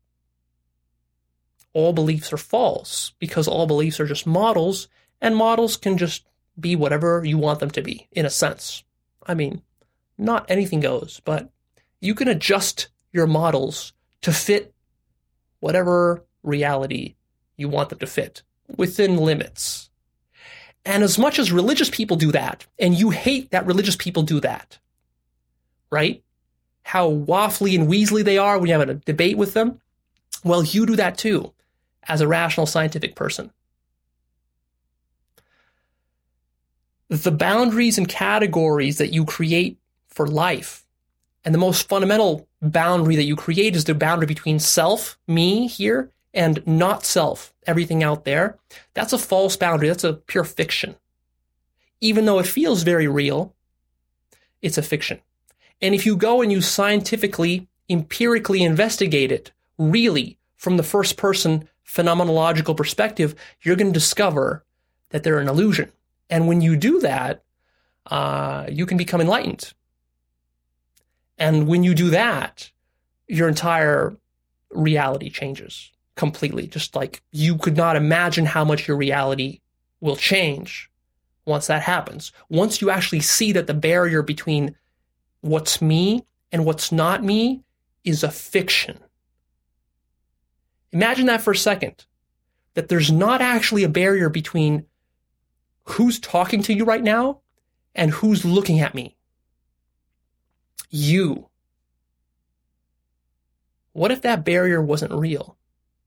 all beliefs are false, because all beliefs are just models, and models can just be whatever you want them to be, in a sense. I mean, not anything goes, but you can adjust your models to fit whatever reality you want them to fit, within limits. And as much as religious people do that, and you hate that religious people do that, right? How waffly and weaselly they are when you have a debate with them, well, you do that too, as a rational scientific person. The boundaries and categories that you create for life, and the most fundamental boundary that you create is the boundary between self, me here, and not self, everything out there. That's a false boundary. That's a pure fiction. Even though it feels very real, it's a fiction. And if you go and you scientifically, empirically investigate it, really, from the first person phenomenological perspective, you're going to discover that they're an illusion. And when you do that, uh, you can become enlightened. And when you do that, your entire reality changes completely. Just like you could not imagine how much your reality will change once that happens. Once you actually see that the barrier between what's me and what's not me is a fiction. Imagine that for a second, that there's not actually a barrier between who's talking to you right now and who's looking at me. You. What if that barrier wasn't real?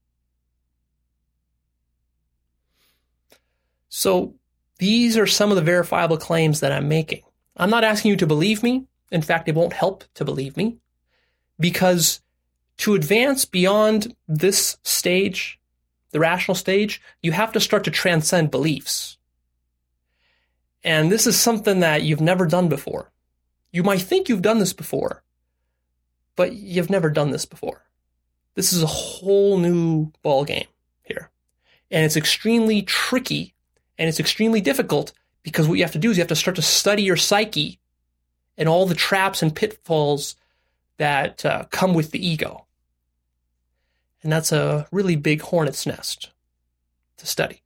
So these are some of the verifiable claims that I'm making. I'm not asking you to believe me. In fact, it won't help to believe me, because to advance beyond this stage, the rational stage, you have to start to transcend beliefs. And this is something that you've never done before. You might think you've done this before, but you've never done this before. This is a whole new ballgame here. And it's extremely tricky, and it's extremely difficult, because what you have to do is you have to start to study your psyche and all the traps and pitfalls that uh, come with the ego. And that's a really big hornet's nest to study.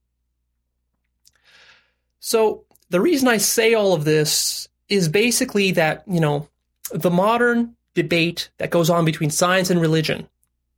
So the reason I say all of this is basically that, you know, the modern debate that goes on between science and religion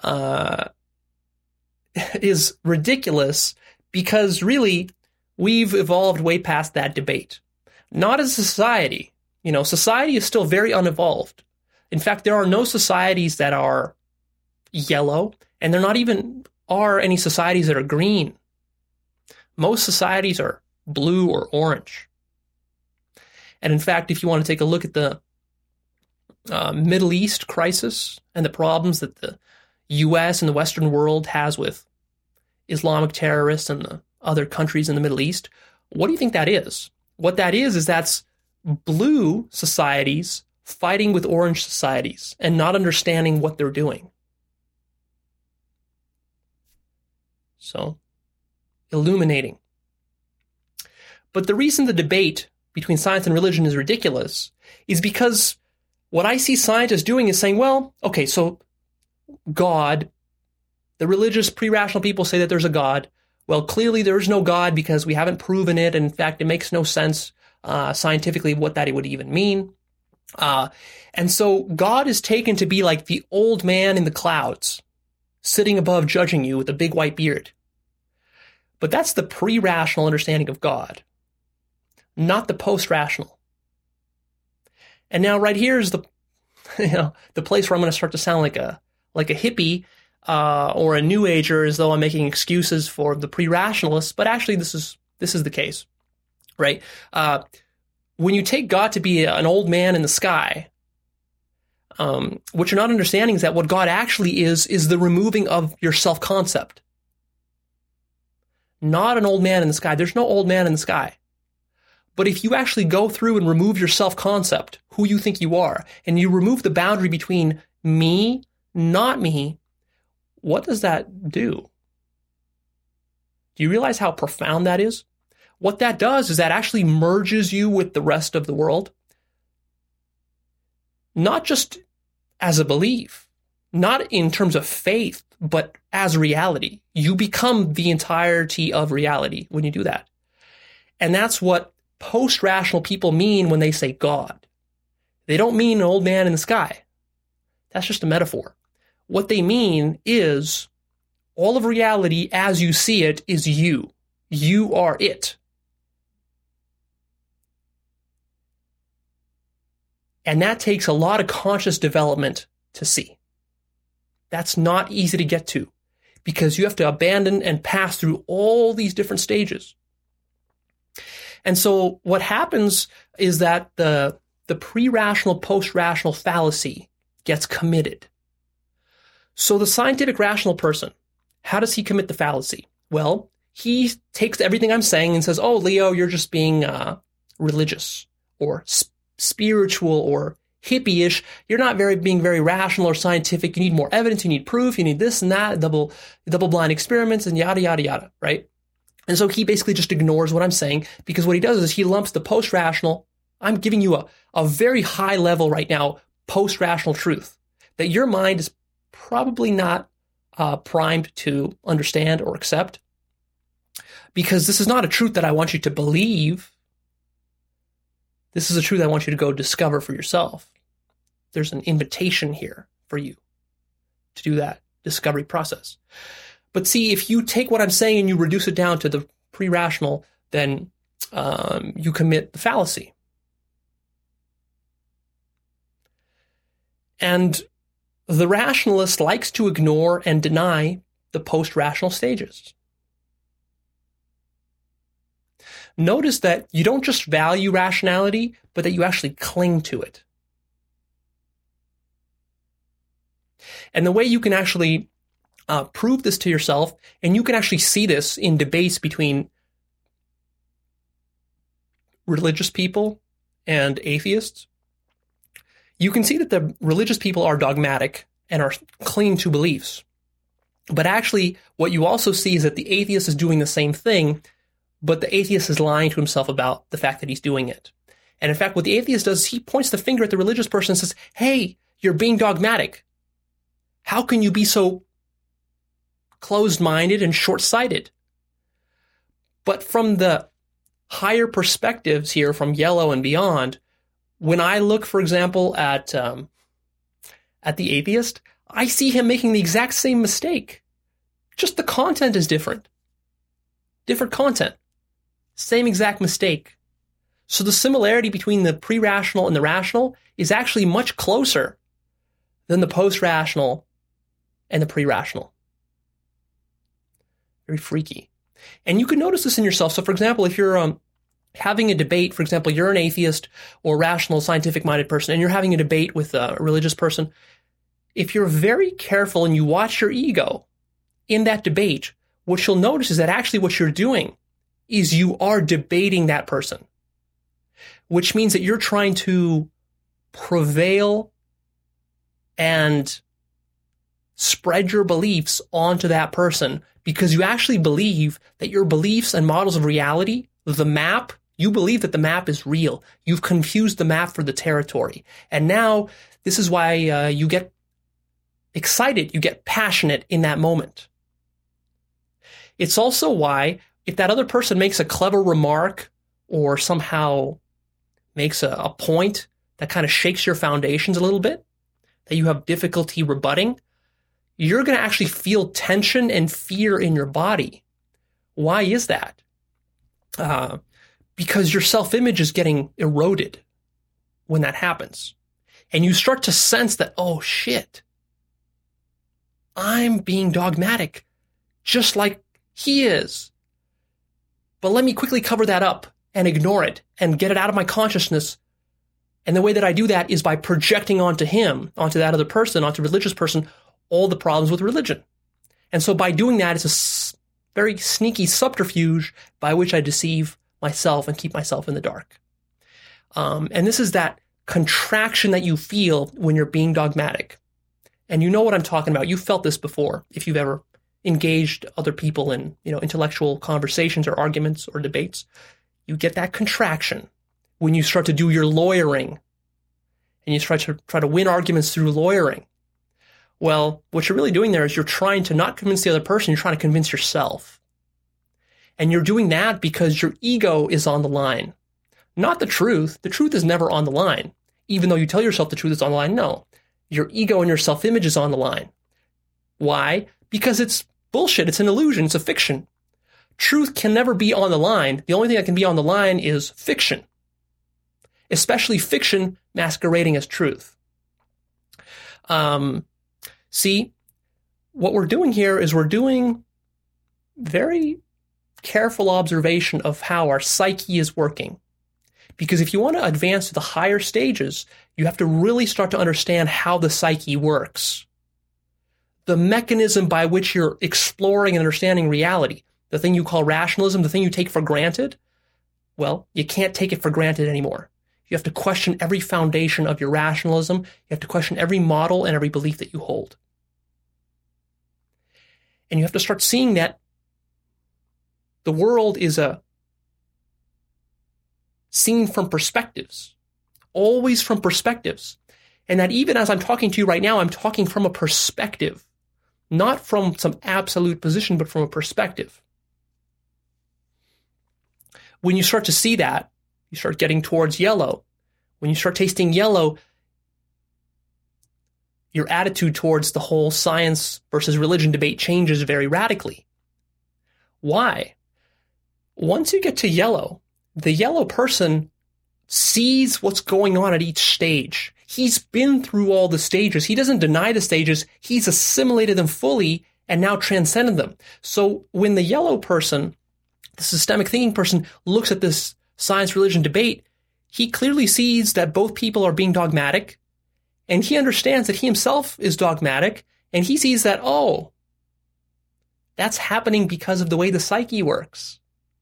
uh, is ridiculous because really we've evolved way past that debate. Not as a society. You know, society is still very unevolved. In fact, there are no societies that are yellow, and there not even are any societies that are green. Most societies are blue or orange. And in fact, if you want to take a look at the uh, Middle East crisis and the problems that the U S and the Western world has with Islamic terrorists and the other countries in the Middle East, what do you think that is? What that is, is that's blue societies fighting with orange societies and not understanding what they're doing. So, illuminating. But the reason the debate between science and religion is ridiculous is because what I see scientists doing is saying, well, okay, so God, the religious pre-rational people say that there's a God. Well, clearly there is no God because we haven't proven it. And in fact, it makes no sense uh, scientifically what that would even mean. Uh, and so God is taken to be like the old man in the clouds, sitting above judging you with a big white beard. But that's the pre-rational understanding of God, not the post-rational. And now right here is the, you know, the place where I'm going to start to sound like a like a hippie uh, or a new ager, as though I'm making excuses for the pre-rationalists. But actually, this is this is the case, right? Uh, when you take God to be an old man in the sky, um, what you're not understanding is that what God actually is is the removing of your self-concept. Not an old man in the sky. There's no old man in the sky. But if you actually go through and remove your self-concept, who you think you are, and you remove the boundary between me, not me, what does that do? Do you realize how profound that is? What that does is that actually merges you with the rest of the world. Not just as a belief, not in terms of faith, but as reality. You become the entirety of reality when you do that. And that's what post-rational people mean when they say God. They don't mean an old man in the sky. That's just a metaphor. What they mean is all of reality as you see it is you. You are it. And that takes a lot of conscious development to see. That's not easy to get to because you have to abandon and pass through all these different stages. And so what happens is that the, the pre-rational, post-rational fallacy gets committed. So the scientific rational person, how does he commit the fallacy? Well, he takes everything I'm saying and says, oh, Leo, you're just being uh, religious or sp- spiritual or hippie-ish. You're not very being very rational or scientific. You need more evidence. You need proof. You need this and that, double double blind experiments and yada, yada, yada, right? And so he basically just ignores what I'm saying because what he does is he lumps the post-rational. I'm giving you a, a very high level right now, post-rational truth that your mind is probably not uh, primed to understand or accept because this is not a truth that I want you to believe. This is a truth I want you to go discover for yourself. There's an invitation here for you to do that discovery process. But see, if you take what I'm saying and you reduce it down to the pre-rational, then um, you commit the fallacy. And the rationalist likes to ignore and deny the post-rational stages. Notice that you don't just value rationality, but that you actually cling to it. And the way you can actually uh, prove this to yourself, and you can actually see this in debates between religious people and atheists, you can see that the religious people are dogmatic and are clinging to beliefs. But actually, what you also see is that the atheist is doing the same thing, but the atheist is lying to himself about the fact that he's doing it. And in fact, what the atheist does is he points the finger at the religious person and says, hey, you're being dogmatic. How can you be so closed-minded and short-sighted? But from the higher perspectives here, from Yellow and beyond, when I look, for example, at um, at the atheist, I see him making the exact same mistake. Just the content is different. Different content. Same exact mistake. So the similarity between the pre-rational and the rational is actually much closer than the post-rational and the pre-rational. Very freaky. And you can notice this in yourself. So for example, if you're um, having a debate, for example, you're an atheist or rational, scientific-minded person, and you're having a debate with a religious person, if you're very careful and you watch your ego in that debate, what you'll notice is that actually what you're doing is you are debating that person, which means that you're trying to prevail and spread your beliefs onto that person because you actually believe that your beliefs and models of reality, the map, you believe that the map is real. You've confused the map for the territory. And now this is why uh, you get excited, you get passionate in that moment. It's also why if that other person makes a clever remark or somehow makes a, a point that kind of shakes your foundations a little bit, that you have difficulty rebutting, you're going to actually feel tension and fear in your body. Why is that? Uh, because your self-image is getting eroded when that happens. And you start to sense that, oh shit, I'm being dogmatic, just like he is. But let me quickly cover that up and ignore it and get it out of my consciousness. And the way that I do that is by projecting onto him, onto that other person, onto a religious person, all the problems with religion. And so by doing that, it's a s- very sneaky subterfuge by which I deceive myself and keep myself in the dark. Um, and this is that contraction that you feel when you're being dogmatic. And you know what I'm talking about. You've felt this before if you've ever engaged other people in, you know, intellectual conversations or arguments or debates. You get that contraction when you start to do your lawyering and you try to try to win arguments through lawyering. Well, what you're really doing there is you're trying to not convince the other person, you're trying to convince yourself. And you're doing that because your ego is on the line. Not the truth. The truth is never on the line. Even though you tell yourself the truth is on the line, no. Your ego and your self-image is on the line. Why? Because it's bullshit. It's an illusion. It's a fiction. Truth can never be on the line. The only thing that can be on the line is fiction. Especially fiction masquerading as truth. Um, see, what we're doing here is we're doing very careful observation of how our psyche is working. Because if you want to advance to the higher stages, you have to really start to understand how the psyche works. The mechanism by which you're exploring and understanding reality, the thing you call rationalism, the thing you take for granted, well, you can't take it for granted anymore. You have to question every foundation of your rationalism. You have to question every model and every belief that you hold. And you have to start seeing that the world is a seen from perspectives, always from perspectives. And that even as I'm talking to you right now, I'm talking from a perspective, not from some absolute position, but from a perspective. When you start to see that, you start getting towards yellow. When you start tasting yellow, your attitude towards the whole science versus religion debate changes very radically. Why? Once you get to yellow, the yellow person sees what's going on at each stage. He's been through all the stages. He doesn't deny the stages. He's assimilated them fully and now transcended them. So when the yellow person, the systemic thinking person, looks at this science-religion debate, he clearly sees that both people are being dogmatic, and he understands that he himself is dogmatic, and he sees that, oh, that's happening because of the way the psyche works.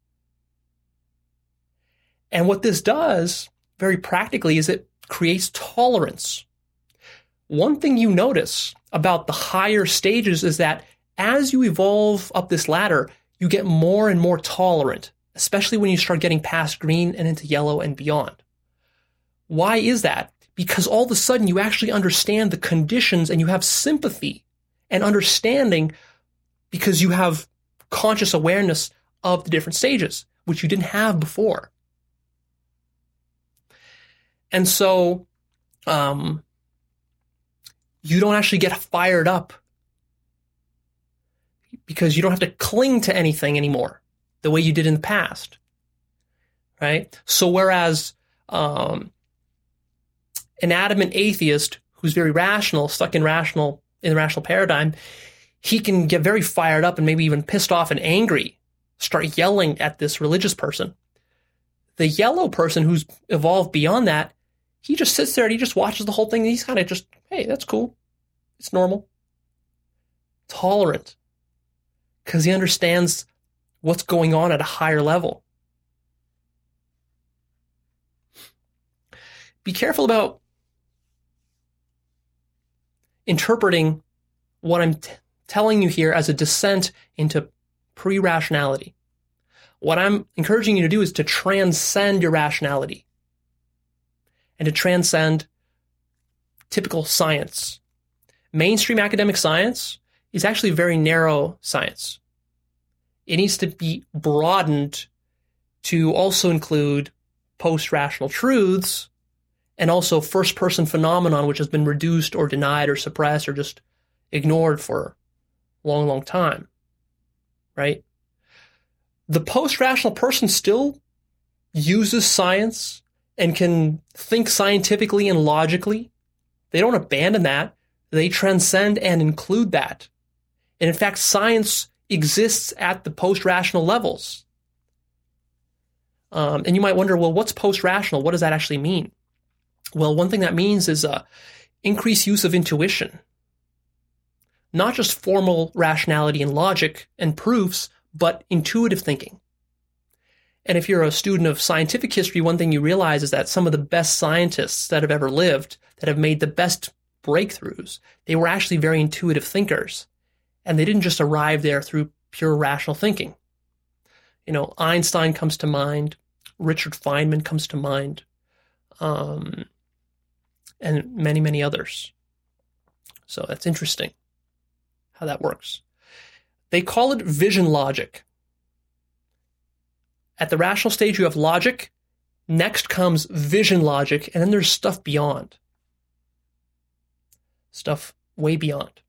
And what this does, very practically, is it creates tolerance. One thing you notice about the higher stages is that as you evolve up this ladder, you get more and more tolerant, especially when you start getting past green and into yellow and beyond. Why is that? Because all of a sudden you actually understand the conditions and you have sympathy and understanding because you have conscious awareness of the different stages, which you didn't have before. And so um, you don't actually get fired up because you don't have to cling to anything anymore the way you did in the past, right? So whereas um, an adamant atheist who's very rational, stuck in rational in the rational paradigm, he can get very fired up and maybe even pissed off and angry, start yelling at this religious person. The yellow person who's evolved beyond that, he just sits there and he just watches the whole thing. And he's kind of just, hey, that's cool. It's normal. Tolerant. Because he understands what's going on at a higher level. Be careful about interpreting what I'm t- telling you here as a descent into pre-rationality. What I'm encouraging you to do is to transcend your rationality and to transcend typical science. Mainstream academic science is actually very narrow science. It needs to be broadened to also include post-rational truths and also first-person phenomenon, which has been reduced or denied or suppressed or just ignored for a long, long time, right? The post-rational person still uses science and can think scientifically and logically. They don't abandon that. They transcend and include that. And in fact, science exists at the post-rational levels. Um, and you might wonder, well, what's post-rational? What does that actually mean? Well, one thing that means is uh, increased use of intuition. Not just formal rationality and logic and proofs, but intuitive thinking. And if you're a student of scientific history, one thing you realize is that some of the best scientists that have ever lived, that have made the best breakthroughs, they were actually very intuitive thinkers. And they didn't just arrive there through pure rational thinking. You know, Einstein comes to mind, Richard Feynman comes to mind, um, and many, many others. So that's interesting how that works. They call it vision logic. At the rational stage, you have logic. Next comes vision logic, and then there's stuff beyond. Stuff way beyond.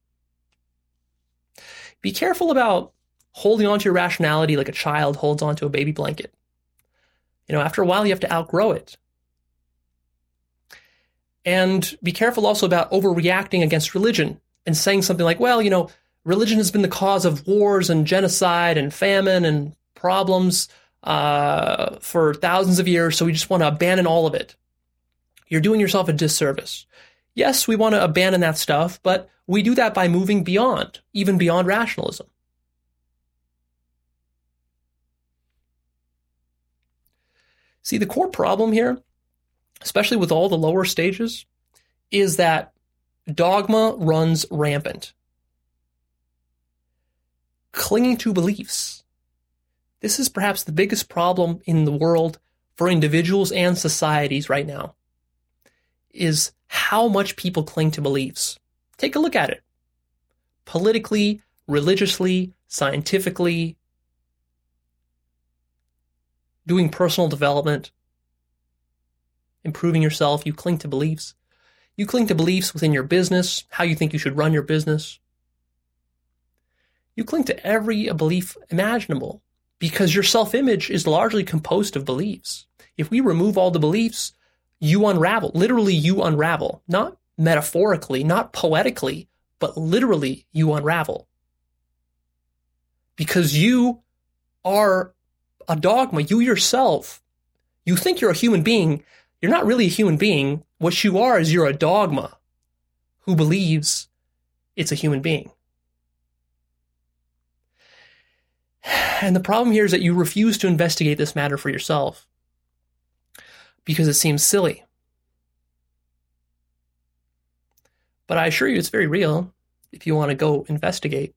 Be careful about holding on to your rationality like a child holds on to a baby blanket. You know, after a while, you have to outgrow it. And be careful also about overreacting against religion and saying something like, well, you know, religion has been the cause of wars and genocide and famine and problems uh, for thousands of years, so we just want to abandon all of it. You're doing yourself a disservice. Yes, we want to abandon that stuff, but we do that by moving beyond, even beyond rationalism. See, the core problem here, especially with all the lower stages, is that dogma runs rampant. Clinging to beliefs. This is perhaps the biggest problem in the world for individuals and societies right now, is how much people cling to beliefs. Take a look at it. Politically, religiously, scientifically, doing personal development, improving yourself, you cling to beliefs. You cling to beliefs within your business, how you think you should run your business. You cling to every belief imaginable because your self-image is largely composed of beliefs. If we remove all the beliefs, you unravel. Literally, you unravel. Not metaphorically, not poetically, but literally, you unravel. Because you are a dogma. You yourself, you think you're a human being. You're not really a human being. What you are is you're a dogma who believes it's a human being. And the problem here is that you refuse to investigate this matter for yourself because it seems silly. But I assure you it's very real if you want to go investigate.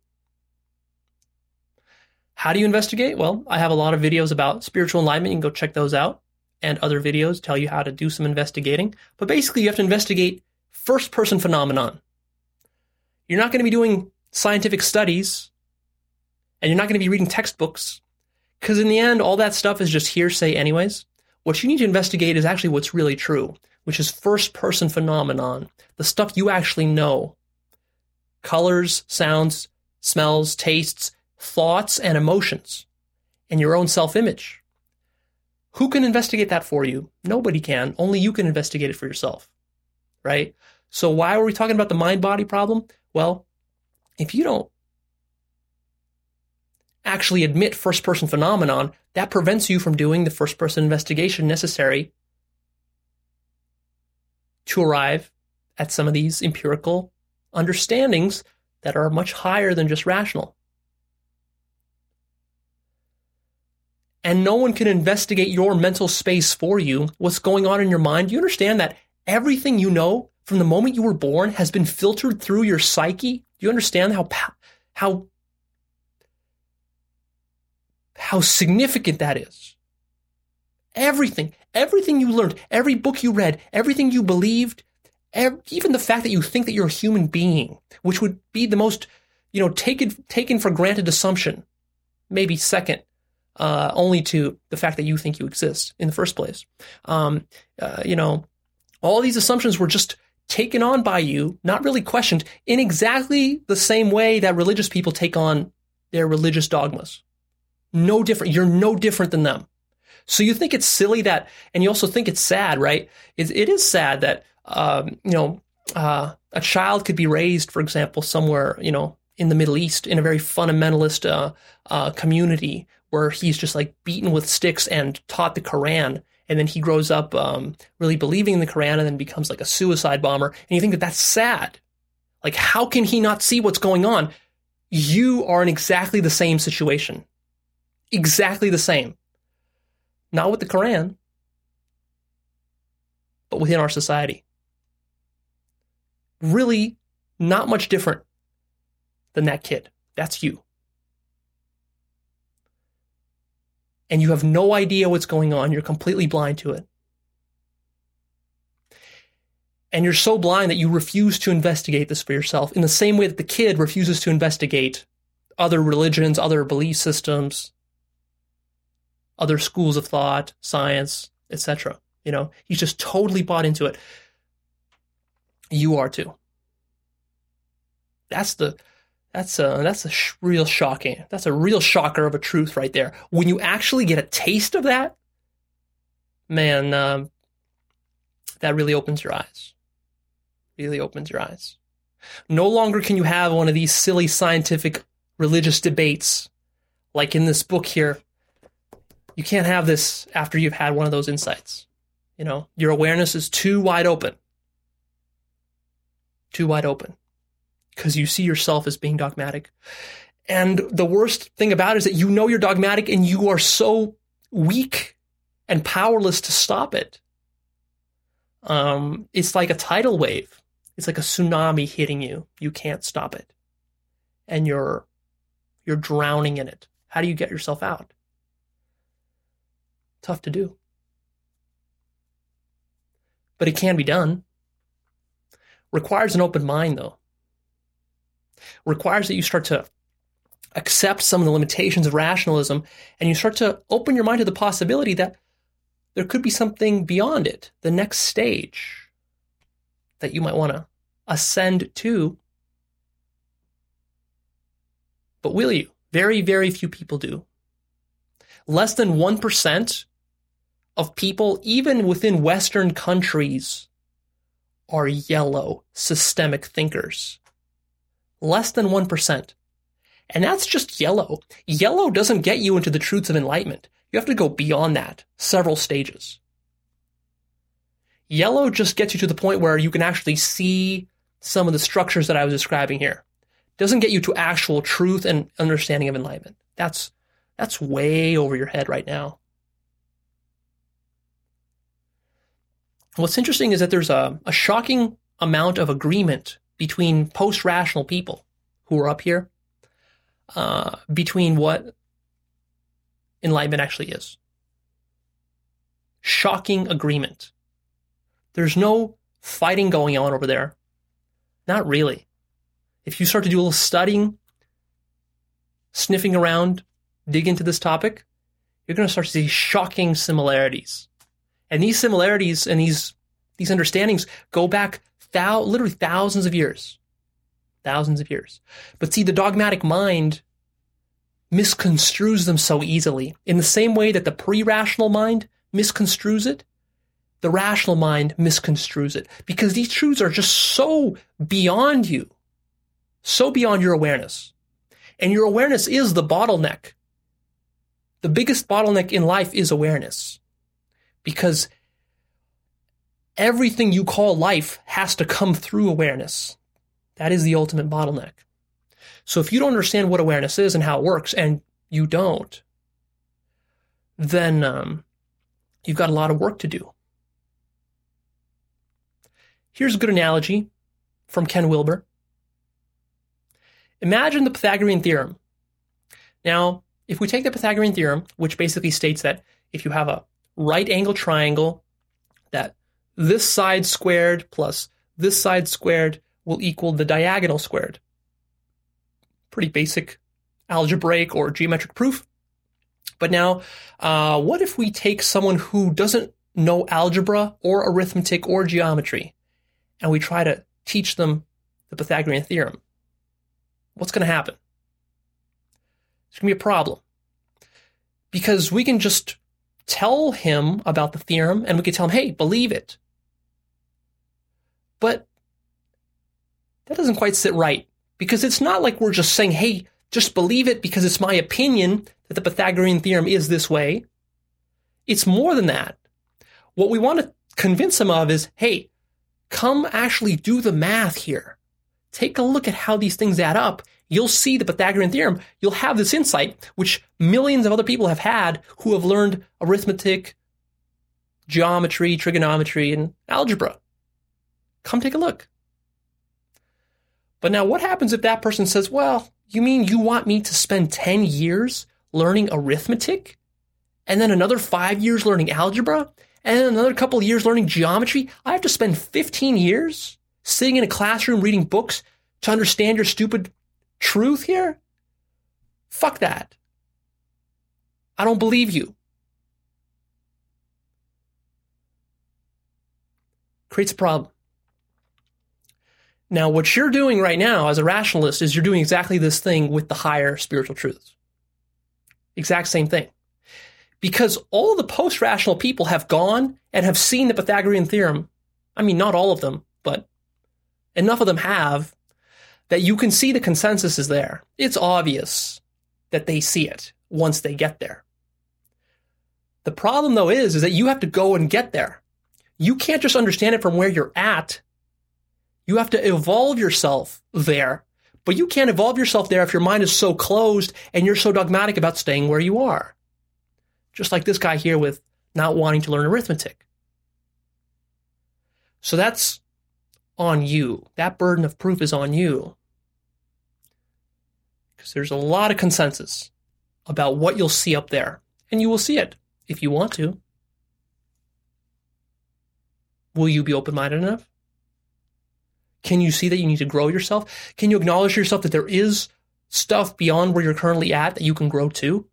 How do you investigate? Well, I have a lot of videos about spiritual enlightenment. You can go check those out. And other videos tell you how to do some investigating. But basically, you have to investigate first-person phenomenon. You're not going to be doing scientific studies, and you're not going to be reading textbooks, because in the end, all that stuff is just hearsay anyways. What you need to investigate is actually what's really true, which is first-person phenomenon, the stuff you actually know colors, sounds, smells, tastes, thoughts, and emotions, and your own self-image. Who can investigate that for you? Nobody can. Only you can investigate it for yourself, right? So why were we talking about the mind-body problem? Well, if you don't actually admit first-person phenomenon, that prevents you from doing the first-person investigation necessary to arrive at some of these empirical understandings that are much higher than just rational. And no one can investigate your mental space for you, what's going on in your mind. You understand that everything you know from the moment you were born has been filtered through your psyche? Do you understand how how how significant that is? Everything, everything you learned, every book you read, everything you believed, every, even the fact that you think that you're a human being, which would be the most, you know, taken taken for granted assumption, maybe second, uh, only to the fact that you think you exist in the first place. Um, uh, you know, all these assumptions were just taken on by you, not really questioned, in exactly the same way that religious people take on their religious dogmas. No different. You're no different than them. So you think it's silly that, and you also think it's sad, right? It, it is sad that, um, you know, uh, a child could be raised, for example, somewhere, you know, in the Middle East in a very fundamentalist uh, uh, community where he's just like beaten with sticks and taught the Quran. And then he grows up um, really believing in the Quran and then becomes like a suicide bomber. And you think that that's sad. Like, how can he not see what's going on? You are in exactly the same situation. Exactly the same. Not with the Quran, but within our society. Really not much different than that kid. That's you. And you have no idea what's going on. You're completely blind to it. And you're so blind that you refuse to investigate this for yourself in the same way that the kid refuses to investigate other religions, other belief systems, other schools of thought, science, et cetera. You know, he's just totally bought into it. You are too. That's the, that's a, that's a sh- real shocking. That's a real shocker of a truth right there. When you actually get a taste of that, man, um, that really opens your eyes. Really opens your eyes. No longer can you have one of these silly scientific religious debates like in this book here. You can't have this after you've had one of those insights. You know, your awareness is too wide open. Too wide open. Because you see yourself as being dogmatic. And the worst thing about it is that you know you're dogmatic and you are so weak and powerless to stop it. Um, it's like a tidal wave. It's like a tsunami hitting you. You can't stop it. And you're you're drowning in it. How do you get yourself out? Tough to do. But it can be done. Requires an open mind, though. Requires that you start to accept some of the limitations of rationalism and you start to open your mind to the possibility that there could be something beyond it, the next stage that you might want to ascend to. But will you? Very, very few people do. Less than one percent of people, even within Western countries, are yellow systemic thinkers. Less than one percent. And that's just yellow. Yellow doesn't get you into the truths of enlightenment. You have to go beyond that, several stages. Yellow just gets you to the point where you can actually see some of the structures that I was describing here. Doesn't get you to actual truth and understanding of enlightenment. That's that's way over your head right now. What's interesting is that there's a, a shocking amount of agreement between post-rational people who are up here, uh, between what enlightenment actually is. Shocking agreement. There's no fighting going on over there. Not really. If you start to do a little studying, sniffing around, dig into this topic, you're going to start to see shocking similarities. And these similarities and these these understandings go back thou- literally thousands of years. thousands of years. But see, the dogmatic mind misconstrues them so easily. In the same way that the pre-rational mind misconstrues it, the rational mind misconstrues it. Because these truths are just so beyond you, so beyond your awareness. And your awareness is the bottleneck. The biggest bottleneck in life is awareness. Because everything you call life has to come through awareness. That is the ultimate bottleneck. So if you don't understand what awareness is and how it works, and you don't, then um, you've got a lot of work to do. Here's a good analogy from Ken Wilber. Imagine the Pythagorean theorem. Now, if we take the Pythagorean theorem, which basically states that if you have a right angle triangle, that this side squared plus this side squared will equal the diagonal squared. Pretty basic algebraic or geometric proof. But now, uh, what if we take someone who doesn't know algebra or arithmetic or geometry, and we try to teach them the Pythagorean theorem? What's going to happen? It's going to be a problem. Because we can just tell him about the theorem, and we can tell him, hey, believe it. But that doesn't quite sit right. Because it's not like we're just saying, hey, just believe it because it's my opinion that the Pythagorean theorem is this way. It's more than that. What we want to convince him of is, hey, come actually do the math here. Take a look at how these things add up. You'll see the Pythagorean theorem. You'll have this insight, which millions of other people have had who have learned arithmetic, geometry, trigonometry, and algebra. Come take a look. But now what happens if that person says, well, you mean you want me to spend ten years learning arithmetic? And then another five years learning algebra? And then another couple of years learning geometry? I have to spend fifteen years sitting in a classroom reading books to understand your stupid truth here? Fuck that. I don't believe you. Creates a problem. Now, what you're doing right now as a rationalist is you're doing exactly this thing with the higher spiritual truths. Exact same thing. Because all the post-rational people have gone and have seen the Pythagorean theorem. I mean, not all of them, but enough of them have that you can see the consensus is there. It's obvious that they see it once they get there. The problem, though, is, is that you have to go and get there. You can't just understand it from where you're at. You have to evolve yourself there. But you can't evolve yourself there if your mind is so closed and you're so dogmatic about staying where you are. Just like this guy here with not wanting to learn arithmetic. So that's on you. That burden of proof is on you. Because there's a lot of consensus about what you'll see up there. And you will see it if you want to. Will you be open-minded enough? Can you see that you need to grow yourself? Can you acknowledge yourself that there is stuff beyond where you're currently at that you can grow to?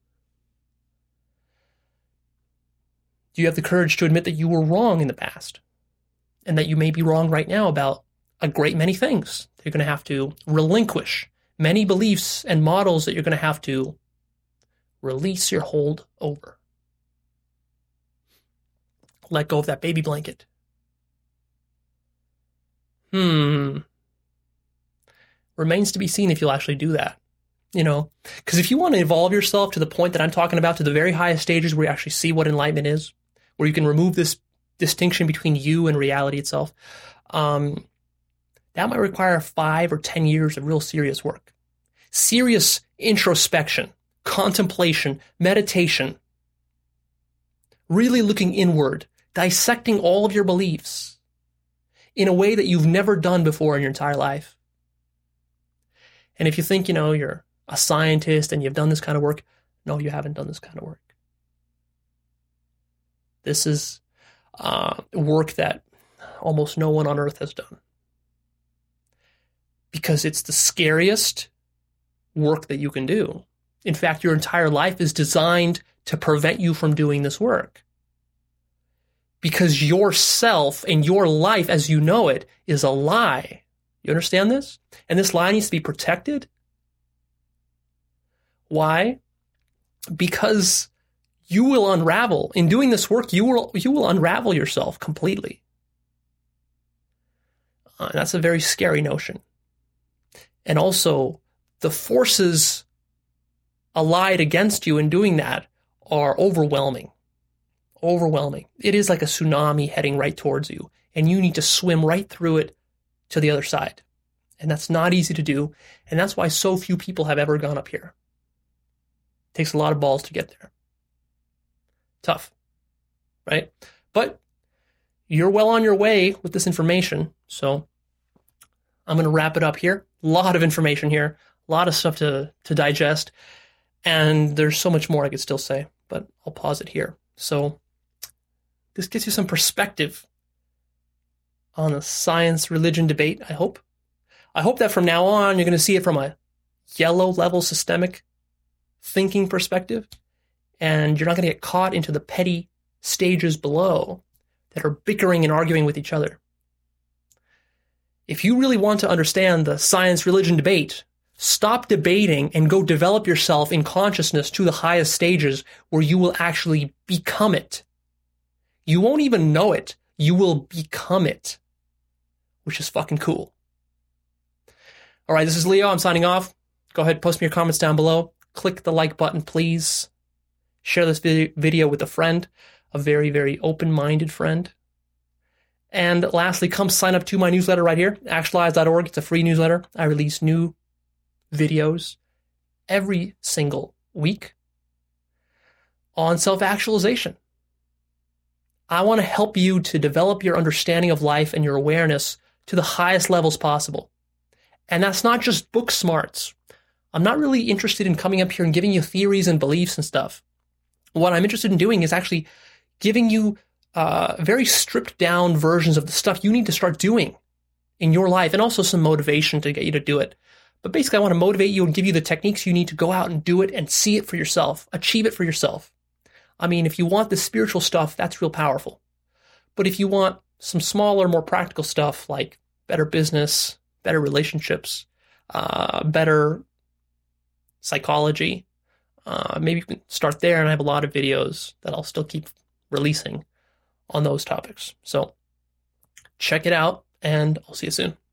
Do you have the courage to admit that you were wrong in the past? And that you may be wrong right now about a great many things. You're going to have to relinquish many beliefs and models that you're going to have to release your hold over. Let go of that baby blanket. Hmm. Remains to be seen if you'll actually do that. You know, because if you want to evolve yourself to the point that I'm talking about, to the very highest stages where you actually see what enlightenment is, where you can remove this distinction between you and reality itself, um, that might require five or ten years of real serious work. Serious introspection, contemplation, meditation, really looking inward, dissecting all of your beliefs in a way that you've never done before in your entire life. And if you think, you know, you're a scientist and you've done this kind of work, no, you haven't done this kind of work. This is uh, work that almost no one on earth has done. Because it's the scariest work that you can do. In fact, your entire life is designed to prevent you from doing this work. Because yourself and your life as you know it is a lie. You understand this? And this lie needs to be protected. Why? Because you will unravel. In doing this work, you will you will unravel yourself completely. Uh, that's a very scary notion. And also, the forces allied against you in doing that are overwhelming. Overwhelming. It is like a tsunami heading right towards you, and you need to swim right through it to the other side. And that's not easy to do, and that's why so few people have ever gone up here. It takes a lot of balls to get there. Tough, right? But you're well on your way with this information, so I'm going to wrap it up here. A lot of information here, a lot of stuff to, to digest, and there's so much more I could still say, but I'll pause it here. So this gives you some perspective on the science-religion debate, I hope. I hope that from now on, you're going to see it from a yellow-level systemic thinking perspective, and you're not going to get caught into the petty stages below that are bickering and arguing with each other. If you really want to understand the science-religion debate, stop debating and go develop yourself in consciousness to the highest stages where you will actually become it. You won't even know it. You will become it, which is fucking cool. All right, this is Leo. I'm signing off. Go ahead, post me your comments down below. Click the like button, please. Share this video with a friend, a very, very open-minded friend. And lastly, come sign up to my newsletter right here, actualize dot org. It's a free newsletter. I release new videos every single week on self-actualization. I want to help you to develop your understanding of life and your awareness to the highest levels possible. And that's not just book smarts. I'm not really interested in coming up here and giving you theories and beliefs and stuff. What I'm interested in doing is actually giving you uh, very stripped down versions of the stuff you need to start doing in your life, and also some motivation to get you to do it. But basically, I want to motivate you and give you the techniques you need to go out and do it and see it for yourself, achieve it for yourself. I mean, if you want the spiritual stuff, that's real powerful. But if you want some smaller, more practical stuff like better business, better relationships, uh, better psychology, uh, maybe you can start there, and I have a lot of videos that I'll still keep releasing on those topics. So check it out, and I'll see you soon.